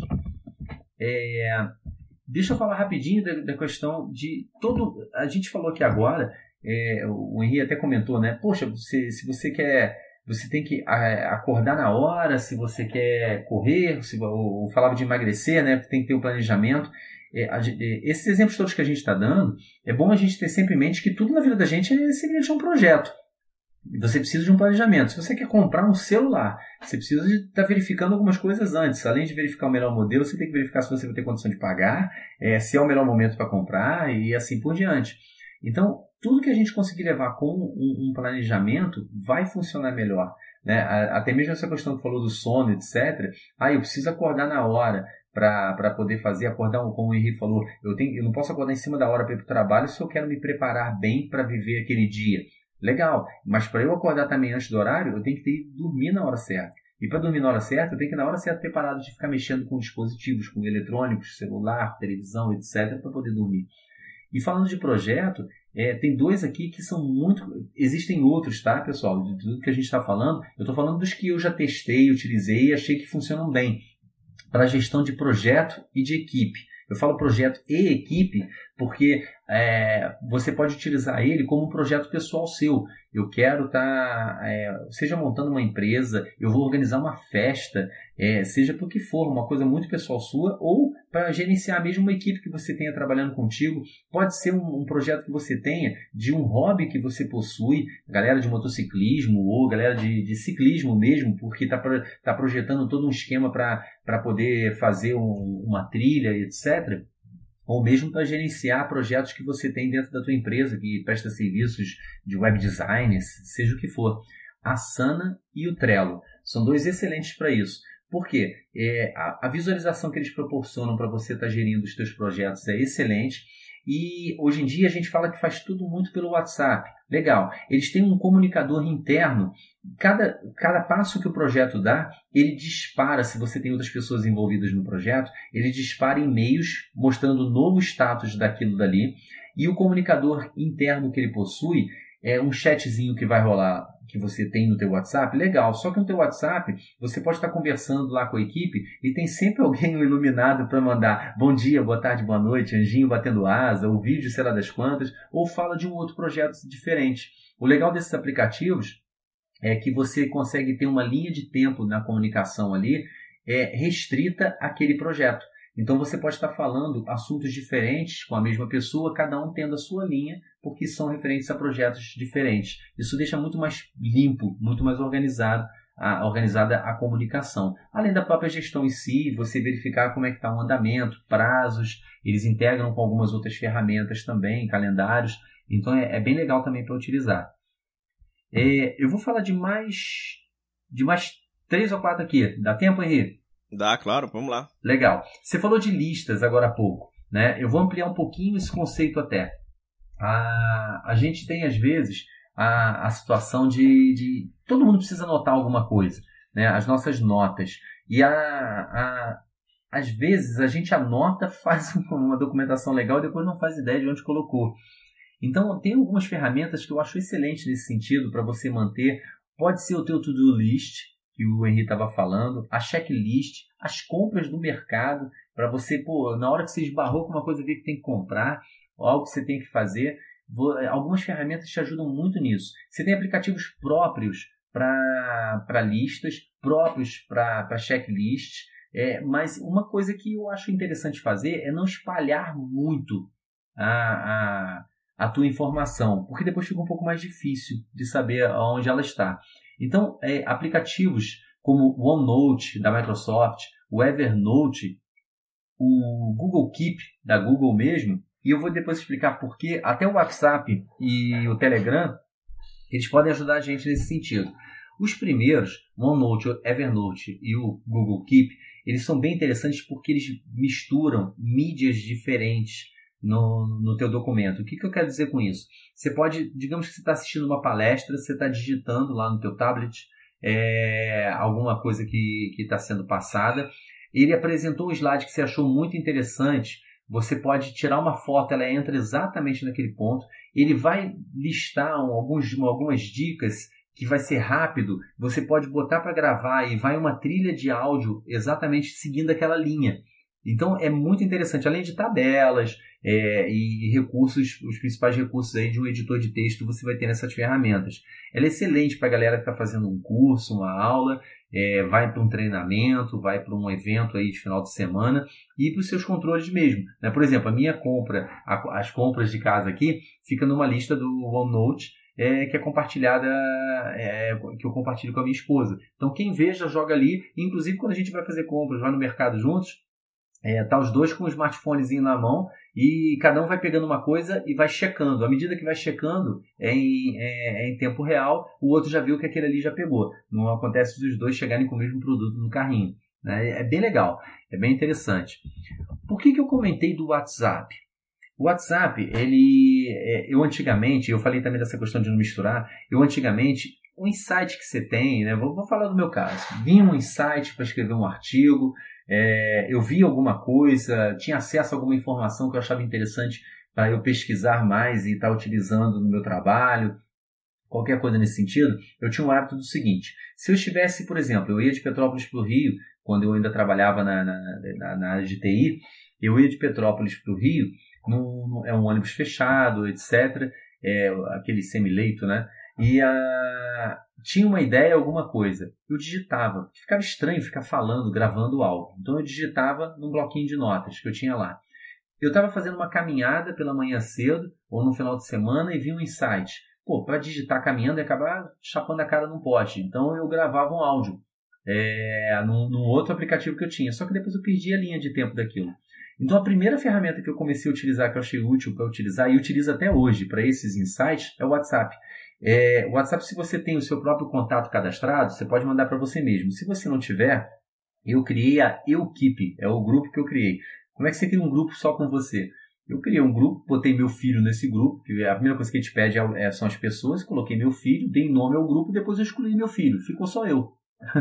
É, deixa eu falar rapidinho da, da questão de todo... A gente falou aqui agora, é, o Henrique até comentou, né? Poxa, você, se você quer... Você tem que acordar na hora, se você quer correr, se, ou, ou falava de emagrecer, né? Tem que ter um planejamento. É, a, é, esses exemplos todos que a gente está dando, é bom a gente ter sempre em mente que tudo na vida da gente é semelhante a um projeto. Você precisa de um planejamento. Se você quer comprar um celular, você precisa estar tá verificando algumas coisas antes. Além de verificar o melhor modelo, você tem que verificar se você vai ter condição de pagar, é, se é o melhor momento para comprar e assim por diante. Então, tudo que a gente conseguir levar com um, um planejamento vai funcionar melhor, né? Até mesmo essa questão que falou do sono, etcétera. Ah, eu preciso acordar na hora para poder fazer, acordar, como o Henrique falou, eu, tenho, eu não posso acordar em cima da hora para ir para o trabalho se eu quero me preparar bem para viver aquele dia. Legal, mas para eu acordar também antes do horário, eu tenho que ter, dormir na hora certa. E para dormir na hora certa, eu tenho que na hora certa ter parado de ficar mexendo com dispositivos, com eletrônicos, celular, televisão, etcétera, para poder dormir. E falando de projeto, é, tem dois aqui que são muito... Existem outros, tá, pessoal? De tudo que a gente está falando, eu estou falando dos que eu já testei, utilizei e achei que funcionam bem para gestão de projeto e de equipe. Eu falo projeto e equipe porque é, você pode utilizar ele como um projeto pessoal seu. Eu quero estar, tá, é, seja montando uma empresa, eu vou organizar uma festa, é, seja por que for, uma coisa muito pessoal sua, ou para gerenciar mesmo uma equipe que você tenha trabalhando contigo. Pode ser um, um projeto que você tenha de um hobby que você possui, galera de motociclismo ou galera de, de ciclismo mesmo, porque está tá projetando todo um esquema para poder fazer um, uma trilha, etcétera. Ou mesmo para gerenciar projetos que você tem dentro da tua empresa, que presta serviços de web design, seja o que for. A Asana e o Trello são dois excelentes para isso. Por quê? É, a, a visualização que eles proporcionam para você estar tá gerindo os teus projetos é excelente. E hoje em dia a gente fala que faz tudo muito pelo WhatsApp. Legal. Eles têm um comunicador interno. Cada, cada passo que o projeto dá, ele dispara, se você tem outras pessoas envolvidas no projeto, ele dispara e-mails mostrando o novo status daquilo dali. E o comunicador interno que ele possui é um chatzinho que vai rolar, que você tem no teu WhatsApp, legal. Só que no teu WhatsApp, você pode estar conversando lá com a equipe e tem sempre alguém iluminado para mandar bom dia, boa tarde, boa noite, anjinho batendo asa, o vídeo sei lá das quantas, ou fala de um outro projeto diferente. O legal desses aplicativos é que você consegue ter uma linha de tempo na comunicação ali é, restrita àquele projeto. Então você pode estar falando assuntos diferentes com a mesma pessoa, cada um tendo a sua linha, porque são referentes a projetos diferentes. Isso deixa muito mais limpo, muito mais organizado, a, organizada a comunicação. Além da própria gestão em si, você verificar como é que está o andamento, prazos, eles integram com algumas outras ferramentas também, calendários. Então é, é bem legal também para utilizar. É, eu vou falar de mais, de mais três ou quatro aqui. Dá tempo, Henrique? Dá, claro, vamos lá. Legal. Você falou de listas agora há pouco, né? Eu vou ampliar um pouquinho esse conceito até. A, a gente tem, às vezes, a, a situação de, de... Todo mundo precisa anotar alguma coisa, né? As nossas notas. E, a, a, às vezes, a gente anota, faz uma documentação legal e depois não faz ideia de onde colocou. Então, tem algumas ferramentas que eu acho excelentes nesse sentido para você manter. Pode ser o teu to-do list, que o Henrique estava falando, a checklist, as compras do mercado, para você, pô, na hora que você esbarrou com uma coisa, ver que tem que comprar, algo que você tem que fazer. Algumas ferramentas te ajudam muito nisso. Você tem aplicativos próprios para listas, próprios para checklist, é, mas uma coisa que eu acho interessante fazer é não espalhar muito a, a, a tua informação, porque depois fica um pouco mais difícil de saber onde ela está. Então, é, aplicativos como o OneNote da Microsoft, o Evernote, o Google Keep da Google mesmo, e eu vou depois explicar por que até o WhatsApp e o Telegram, eles podem ajudar a gente nesse sentido. Os primeiros, o OneNote, o Evernote e o Google Keep, eles são bem interessantes porque eles misturam mídias diferentes no, no teu documento. O que, que eu quero dizer com isso? Você pode, digamos que você está assistindo uma palestra, você está digitando lá no teu tablet é, alguma coisa que está sendo passada. Ele apresentou um slide que você achou muito interessante. Você pode tirar uma foto, ela entra exatamente naquele ponto. Ele vai listar alguns, algumas dicas que vai ser rápido. Você pode botar para gravar e vai uma trilha de áudio exatamente seguindo aquela linha. Então é muito interessante, além de tabelas é, e recursos, os principais recursos aí de um editor de texto você vai ter nessas ferramentas. Ela é excelente para a galera que está fazendo um curso, uma aula, é, vai para um treinamento, vai para um evento aí de final de semana e para os seus controles mesmo, né? Por exemplo, a minha compra, a, as compras de casa aqui, fica numa lista do OneNote, É, que é compartilhada, é, que eu compartilho com a minha esposa. Então quem vê já joga ali, inclusive quando a gente vai fazer compras, vai no mercado juntos, é, tá os dois com o smartphonezinho na mão e cada um vai pegando uma coisa e vai checando. À medida que vai checando é em, é, é em tempo real, o outro já viu que aquele ali já pegou. Não acontece dos dois chegarem com o mesmo produto no carrinho, né? É bem legal, é bem interessante. Por que, que eu comentei do WhatsApp? O WhatsApp, ele, eu antigamente, eu falei também dessa questão de não misturar, eu antigamente, o insight que você tem, né, vou, vou falar do meu caso, vinha um insight para escrever um artigo, é, eu vi alguma coisa, tinha acesso a alguma informação que eu achava interessante para eu pesquisar mais e estar utilizando no meu trabalho, qualquer coisa nesse sentido, eu tinha um hábito do seguinte, se eu estivesse, por exemplo, eu ia de Petrópolis para o Rio, quando eu ainda trabalhava na, na, na, na área de T I, eu ia de Petrópolis para o Rio, no, no, é um ônibus fechado, etcétera, é, aquele semileito, né? E a, tinha uma ideia, alguma coisa, eu digitava, ficava estranho ficar falando, gravando algo, então eu digitava num bloquinho de notas que eu tinha lá. Eu estava fazendo uma caminhada pela manhã cedo, ou no final de semana, e vi um insight. Pô, para digitar caminhando e acabar chapando a cara num poste, então eu gravava um áudio é, num, num outro aplicativo que eu tinha, só que depois eu perdi a linha de tempo daquilo. Então a primeira ferramenta que eu comecei a utilizar, que eu achei útil para utilizar, e utilizo até hoje para esses insights, é o WhatsApp. É, o WhatsApp, se você tem o seu próprio contato cadastrado, você pode mandar para você mesmo. Se você não tiver, eu criei a EuKeep, é o grupo que eu criei. Como é que você cria um grupo só com você? Eu criei um grupo, botei meu filho nesse grupo, que a primeira coisa que a gente pede é, são as pessoas, coloquei meu filho, dei nome ao grupo, depois eu excluí meu filho, ficou só eu.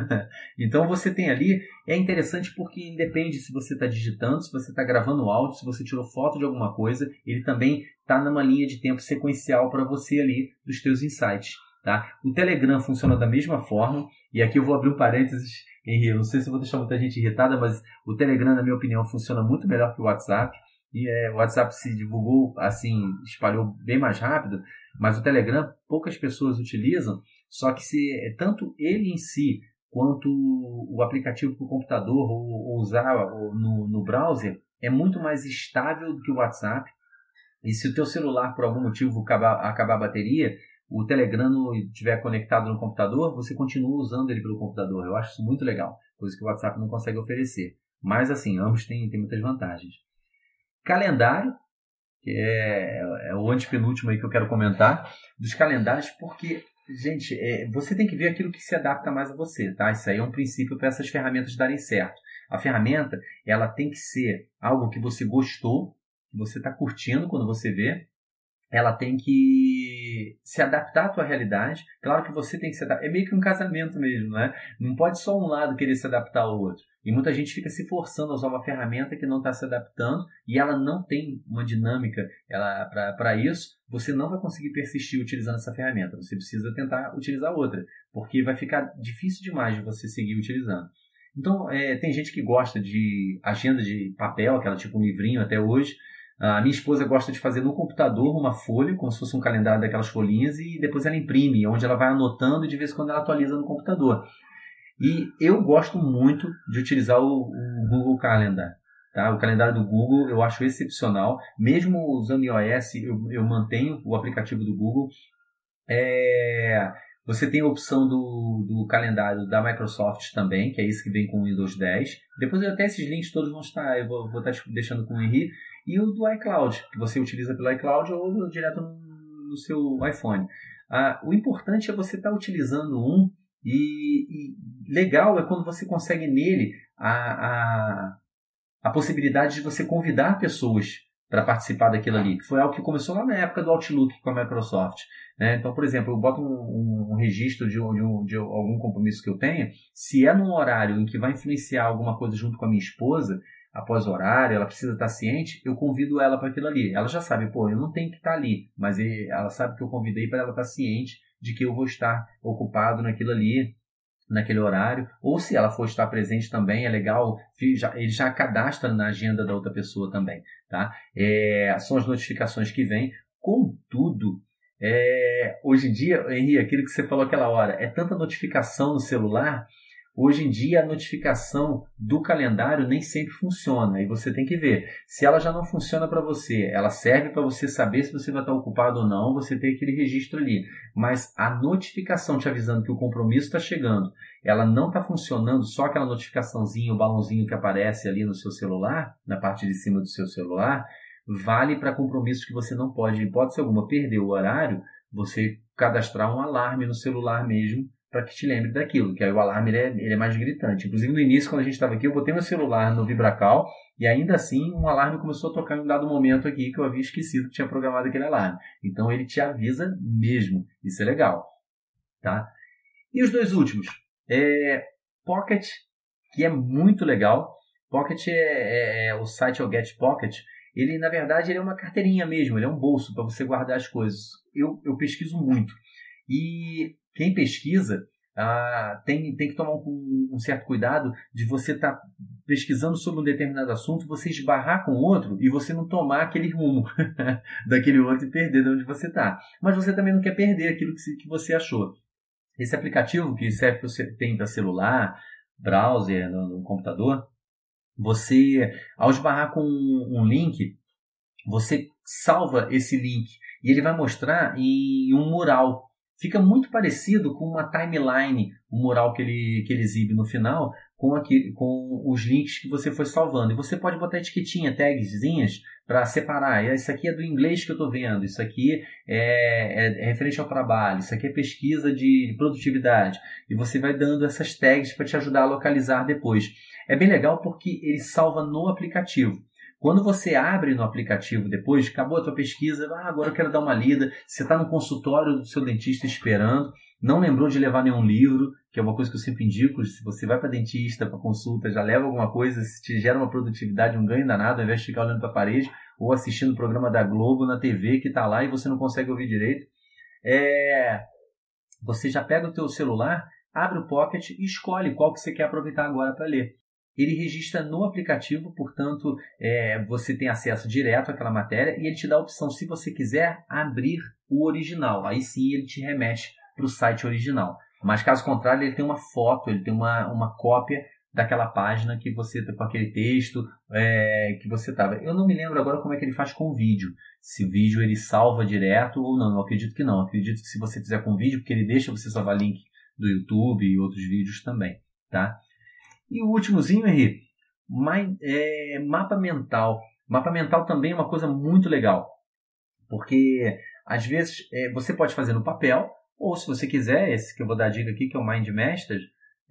Então você tem ali, é interessante porque independe se você está digitando, se você está gravando áudio, se você tirou foto de alguma coisa, ele também está numa linha de tempo sequencial para você ali dos teus insights, tá? O Telegram funciona da mesma forma, e aqui eu vou abrir um parênteses, Henrique, não sei se eu vou deixar muita gente irritada, mas o Telegram, na minha opinião, funciona muito melhor que o WhatsApp, e é, o WhatsApp se divulgou, assim, espalhou bem mais rápido, mas o Telegram poucas pessoas utilizam, só que se tanto ele em si quanto o aplicativo para o computador ou, ou usar no, no browser é muito mais estável do que o WhatsApp. E se o teu celular, por algum motivo, acabar, acabar a bateria, o Telegram não estiver conectado no computador, você continua usando ele pelo computador. Eu acho isso muito legal, coisa que o WhatsApp não consegue oferecer. Mas, assim, ambos têm, têm muitas vantagens. Calendário, que é, é o antepenúltimo aí que eu quero comentar, dos calendários, porque, gente, é, você tem que ver aquilo que se adapta mais a você, tá? Isso aí é um princípio para essas ferramentas darem certo. A ferramenta, ela tem que ser algo que você gostou, que você está curtindo quando você vê. Ela tem que se adaptar à tua realidade. Claro que você tem que se adaptar. É meio que um casamento mesmo, né? Não pode só um lado querer se adaptar ao outro. E muita gente fica se forçando a usar uma ferramenta que não está se adaptando e ela não tem uma dinâmica para isso. Você não vai conseguir persistir utilizando essa ferramenta. Você precisa tentar utilizar outra, porque vai ficar difícil demais de você seguir utilizando. Então, é, tem gente que gosta de agenda de papel, aquela tipo um livrinho até hoje. A minha esposa gosta de fazer no computador uma folha, como se fosse um calendário daquelas folhinhas, e depois ela imprime, onde ela vai anotando e de vez em quando ela atualiza no computador. E eu gosto muito de utilizar o, o Google Calendar. Tá? O calendário do Google eu acho excepcional. Mesmo usando iOS, eu, eu mantenho o aplicativo do Google. É... Você tem a opção do, do calendário da Microsoft também, que é esse que vem com o Windows dez. Depois até esses links todos vão estar, eu vou, vou estar deixando com o Henry. E o do iCloud, que você utiliza pelo iCloud ou direto no, no seu iPhone. Ah, o importante é você estar utilizando um e, e legal é quando você consegue nele a, a, a possibilidade de você convidar pessoas para participar daquilo ali. Foi algo que começou lá na época do Outlook com a Microsoft. Né? Então, por exemplo, eu boto um, um, um registro de, de, um, de algum compromisso que eu tenha, se é num horário em que vai influenciar alguma coisa junto com a minha esposa, após o horário, ela precisa estar ciente, eu convido ela para aquilo ali. Ela já sabe, pô, eu não tenho que estar ali, mas ela sabe que eu convidei para ela estar ciente de que eu vou estar ocupado naquilo ali, naquele horário. Ou se ela for estar presente também, é legal, ele já cadastra na agenda da outra pessoa também. Tá? É, são as notificações que vêm. Contudo, é, hoje em dia, Henri, aquilo que você falou aquela hora, é tanta notificação no celular. Hoje em dia, a notificação do calendário nem sempre funciona. E você tem que ver. Se ela já não funciona para você, ela serve para você saber se você vai estar ocupado ou não, você tem aquele registro ali. Mas a notificação te avisando que o compromisso está chegando, ela não está funcionando, só aquela notificaçãozinha, o balãozinho que aparece ali no seu celular, na parte de cima do seu celular, vale para compromissos que você não pode, em hipótese alguma, perder o horário, você cadastrar um alarme no celular mesmo, para que te lembre daquilo, que aí o alarme ele é, ele é mais gritante. Inclusive no início, quando a gente estava aqui, eu botei meu celular no Vibracal e ainda assim um alarme começou a tocar em um dado momento aqui que eu havia esquecido que tinha programado aquele alarme. Então ele te avisa mesmo. Isso é legal. Tá? E os dois últimos? É Pocket, que é muito legal. Pocket é, é, é o site é o Get Pocket. Ele, na verdade, ele é uma carteirinha mesmo. Ele é um bolso para você guardar as coisas. Eu, eu pesquiso muito. E quem pesquisa ah, tem, tem que tomar um, um certo cuidado de você estar tá pesquisando sobre um determinado assunto, você esbarrar com outro e você não tomar aquele rumo daquele outro e perder de onde você está. Mas você também não quer perder aquilo que, que você achou. Esse aplicativo que serve para você tem para celular, browser, no, no computador, você, ao esbarrar com um, um link, você salva esse link e ele vai mostrar em um mural. Fica muito parecido com uma timeline, o mural que ele, que ele exibe no final, com, aqui, com os links que você foi salvando. E você pode botar etiquetinha, tagzinhas, para separar. Isso aqui é do inglês que eu estou vendo, isso aqui é, é, é referente ao trabalho, isso aqui é pesquisa de produtividade. E você vai dando essas tags para te ajudar a localizar depois. É bem legal porque ele salva no aplicativo. Quando você abre no aplicativo depois, acabou a tua pesquisa, ah, agora eu quero dar uma lida, você está no consultório do seu dentista esperando, não lembrou de levar nenhum livro, que é uma coisa que eu sempre indico, se você vai para dentista, para consulta, já leva alguma coisa, se te gera uma produtividade, um ganho danado, ao invés de ficar olhando para a parede, ou assistindo o programa da Globo na T V que está lá e você não consegue ouvir direito, é... você já pega o teu celular, abre o Pocket e escolhe qual que você quer aproveitar agora para ler. Ele registra no aplicativo, portanto, é, você tem acesso direto àquela matéria e ele te dá a opção, se você quiser, abrir o original. Aí sim ele te remete para o site original. Mas caso contrário, ele tem uma foto, ele tem uma, uma cópia daquela página que você, com aquele texto é, que você estava. Eu não me lembro agora como é que ele faz com o vídeo. Se o vídeo ele salva direto ou não. Eu acredito que não. Eu acredito que se você fizer com vídeo, porque ele deixa você salvar link do YouTube e outros vídeos também, tá? E o últimozinho, Henrique, é, mapa mental. Mapa mental também é uma coisa muito legal. Porque, às vezes, é, você pode fazer no papel, ou se você quiser, esse que eu vou dar a dica aqui, que é o Mind Master,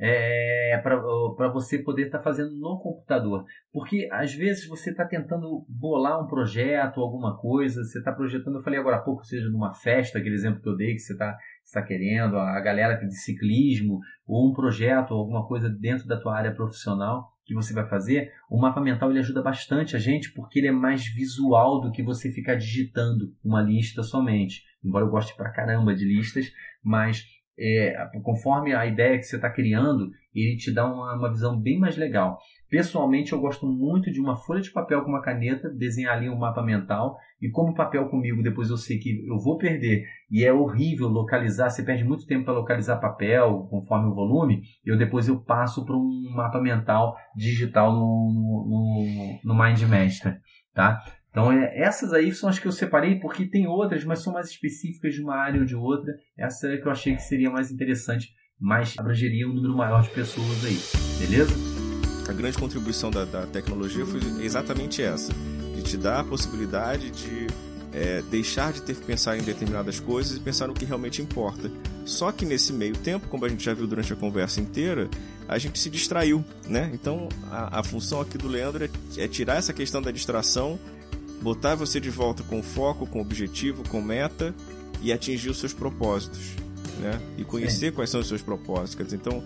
é para você poder estar tá fazendo no computador. Porque às vezes você está tentando bolar um projeto, alguma coisa, você está projetando, eu falei agora há pouco, seja numa festa, aquele exemplo que eu dei, que você está tá querendo, a galera de ciclismo, ou um projeto, ou alguma coisa dentro da tua área profissional que você vai fazer, o mapa mental ele ajuda bastante a gente, porque ele é mais visual do que você ficar digitando uma lista somente. Embora eu goste pra caramba de listas, mas É, conforme a ideia que você está criando, ele te dá uma, uma visão bem mais legal. Pessoalmente, eu gosto muito de uma folha de papel com uma caneta, desenhar ali um mapa mental, e como o papel comigo, depois eu sei que eu vou perder, e é horrível localizar, você perde muito tempo para localizar papel, conforme o volume, eu depois eu passo para um mapa mental digital no, no, no Mind Master, tá? Então, é, essas aí são as que eu separei, porque tem outras, mas são mais específicas de uma área ou de outra. Essa é que eu achei que seria mais interessante, mas abrangeria um número maior de pessoas aí, beleza? A grande contribuição da, da tecnologia foi exatamente essa, de te dar a possibilidade de é, deixar de ter que pensar em determinadas coisas e pensar no que realmente importa. Só que nesse meio tempo, como a gente já viu durante a conversa inteira, a gente se distraiu, né? Então, a, a função aqui do Leandro é, é tirar essa questão da distração, botar você de volta com foco, com objetivo, com meta e atingir os seus propósitos, né? E conhecer Sim. quais são os seus propósitos. Quer dizer, então,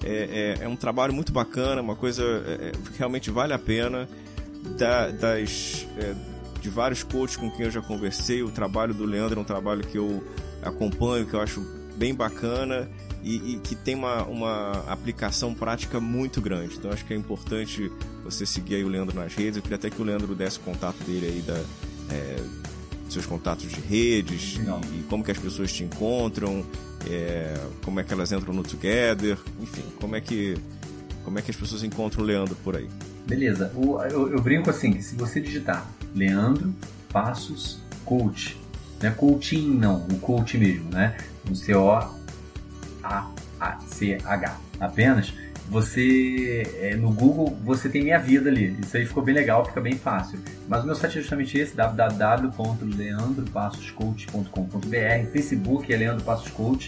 é, é, é um trabalho muito bacana, uma coisa é, que realmente vale a pena. Da, das, é, de vários coaches com quem eu já conversei, o trabalho do Leandro é um trabalho que eu acompanho, que eu acho bem bacana e, e que tem uma, uma aplicação prática muito grande. Então, acho que é importante você seguir aí o Leandro nas redes. Eu queria até que o Leandro desse o contato dele aí, da, é, seus contatos de redes e, e como que as pessoas te encontram, é, como é que elas entram no Together, enfim, como é que, como é que as pessoas encontram o Leandro por aí. Beleza, o, eu, eu brinco assim, que se você digitar Leandro Passos Coach, não é coaching não, o coach mesmo, né? O C O A A C H apenas, você é, no Google você tem minha vida ali, isso aí ficou bem legal, fica bem fácil, mas o meu site é justamente esse, w w w ponto leandro passos coach ponto com ponto b r, Facebook é Leandro Passos Coach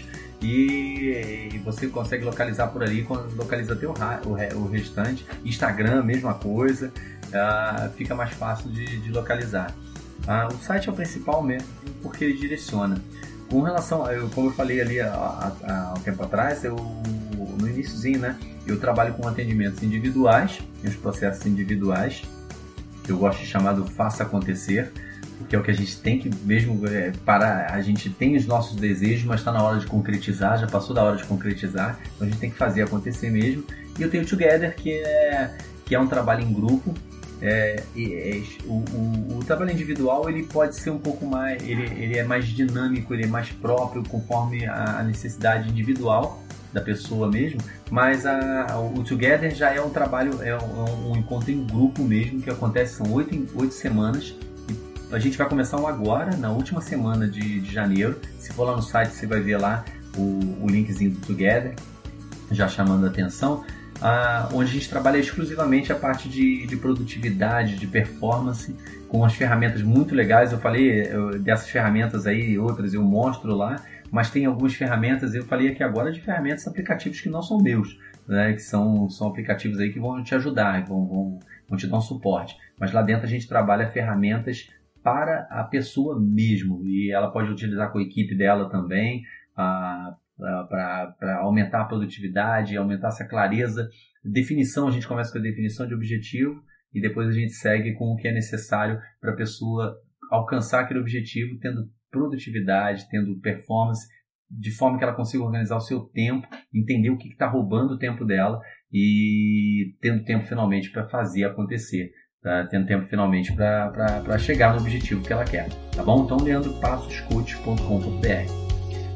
e, e você consegue localizar por ali, localiza até o, o, o restante, Instagram mesma coisa, uh, fica mais fácil de, de localizar. Uh, o site é o principal mesmo, porque ele direciona. Com relação, eu, como eu falei ali há, há, há um tempo atrás, eu, no iniciozinho, né, eu trabalho com atendimentos individuais, os processos individuais, que eu gosto de chamar do faça acontecer, porque é o que a gente tem que mesmo é, parar, a gente tem os nossos desejos, mas está na hora de concretizar, já passou da hora de concretizar, então a gente tem que fazer acontecer mesmo. E eu tenho o Together, que é, que é um trabalho em grupo. É, é, o, o, o trabalho individual ele pode ser um pouco mais, ele, ele é mais dinâmico, ele é mais próprio conforme a, a necessidade individual da pessoa mesmo, mas a, o Together já é um trabalho, é um, um encontro em grupo mesmo, que acontece, são oito, oito semanas, e a gente vai começar um agora, na última semana de, de janeiro. Se for lá no site você vai ver lá o, o linkzinho do Together, já chamando a atenção. Ah, onde a gente trabalha exclusivamente a parte de, de produtividade, de performance, com as ferramentas muito legais. Eu falei eu, dessas ferramentas aí, outras eu mostro lá, mas tem algumas ferramentas, eu falei aqui agora de ferramentas, aplicativos que não são meus, né, que são, são aplicativos aí que vão te ajudar, vão, vão, vão te dar um suporte. Mas lá dentro a gente trabalha ferramentas para a pessoa mesmo, e ela pode utilizar com a equipe dela também, ah, para aumentar a produtividade, aumentar essa clareza. Definição, a gente começa com a definição de objetivo e depois a gente segue com o que é necessário para a pessoa alcançar aquele objetivo, tendo produtividade, tendo performance, de forma que ela consiga organizar o seu tempo, entender o que está roubando o tempo dela e tendo tempo finalmente para fazer acontecer, tá? Tendo tempo finalmente para chegar no objetivo que ela quer, tá bom? Então, leandro passos coach ponto com ponto b r.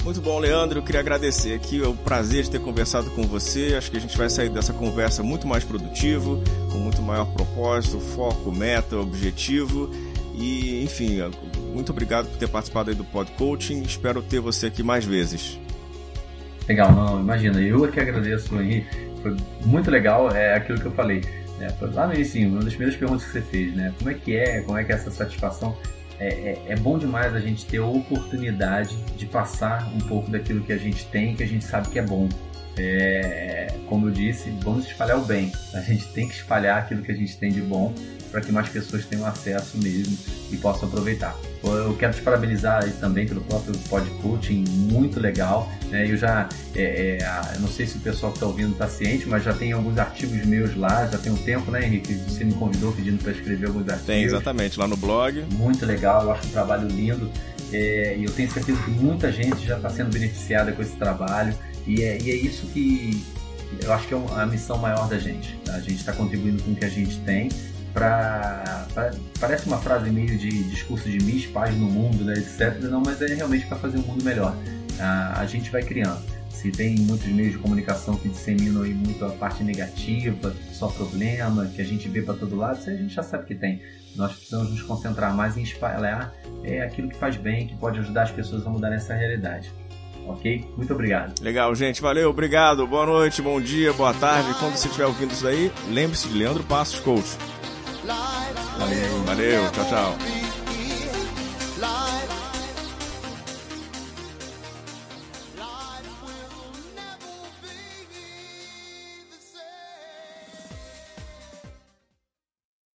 Muito bom, Leandro, eu queria agradecer aqui, é um prazer de ter conversado com você. Acho que a gente vai sair dessa conversa muito mais produtivo, com muito maior propósito, foco, meta, objetivo. E, enfim, muito obrigado por ter participado aí do Pod Coaching. Espero ter você aqui mais vezes. Legal, não, imagina, eu é que agradeço, Henrique. Foi muito legal, é aquilo que eu falei. Né? Foi lá no início, uma das primeiras perguntas que você fez, né? Como é que é, como é que é essa satisfação? É, é, é bom demais a gente ter a oportunidade de passar um pouco daquilo que a gente tem, que a gente sabe que é bom. É, como eu disse, vamos espalhar o bem. A gente tem que espalhar aquilo que a gente tem de bom para que mais pessoas tenham acesso mesmo e possam aproveitar. Eu quero te parabenizar aí também pelo próprio Pod Coaching, muito legal. Né? Eu já, é, é, eu não sei se o pessoal que está ouvindo está ciente, mas já tem alguns artigos meus lá, já tem um tempo, né, Henrique? Você me convidou pedindo para escrever alguns artigos. Tem, exatamente, lá no blog. Muito legal, eu acho um trabalho lindo. É, e eu tenho certeza que muita gente já está sendo beneficiada com esse trabalho. E é, e é isso que eu acho que é a missão maior da gente. Tá? A gente está contribuindo com o que a gente tem. Pra, pra, parece uma frase meio de discurso de Miss Paz no mundo, né, etcétera. Não, mas é realmente para fazer um mundo melhor. A, a gente vai criando. Se tem muitos meios de comunicação que disseminam aí muito a parte negativa, só problema, que a gente vê para todo lado, isso a gente já sabe que tem. Nós precisamos nos concentrar mais em espalhar é, aquilo que faz bem, que pode ajudar as pessoas a mudar essa realidade. Ok? Muito obrigado. Legal, gente. Valeu, obrigado. Boa noite, bom dia, boa tarde. Quando você estiver ouvindo isso aí, lembre-se de Leandro Passos Coach. Valeu. Valeu, tchau, tchau.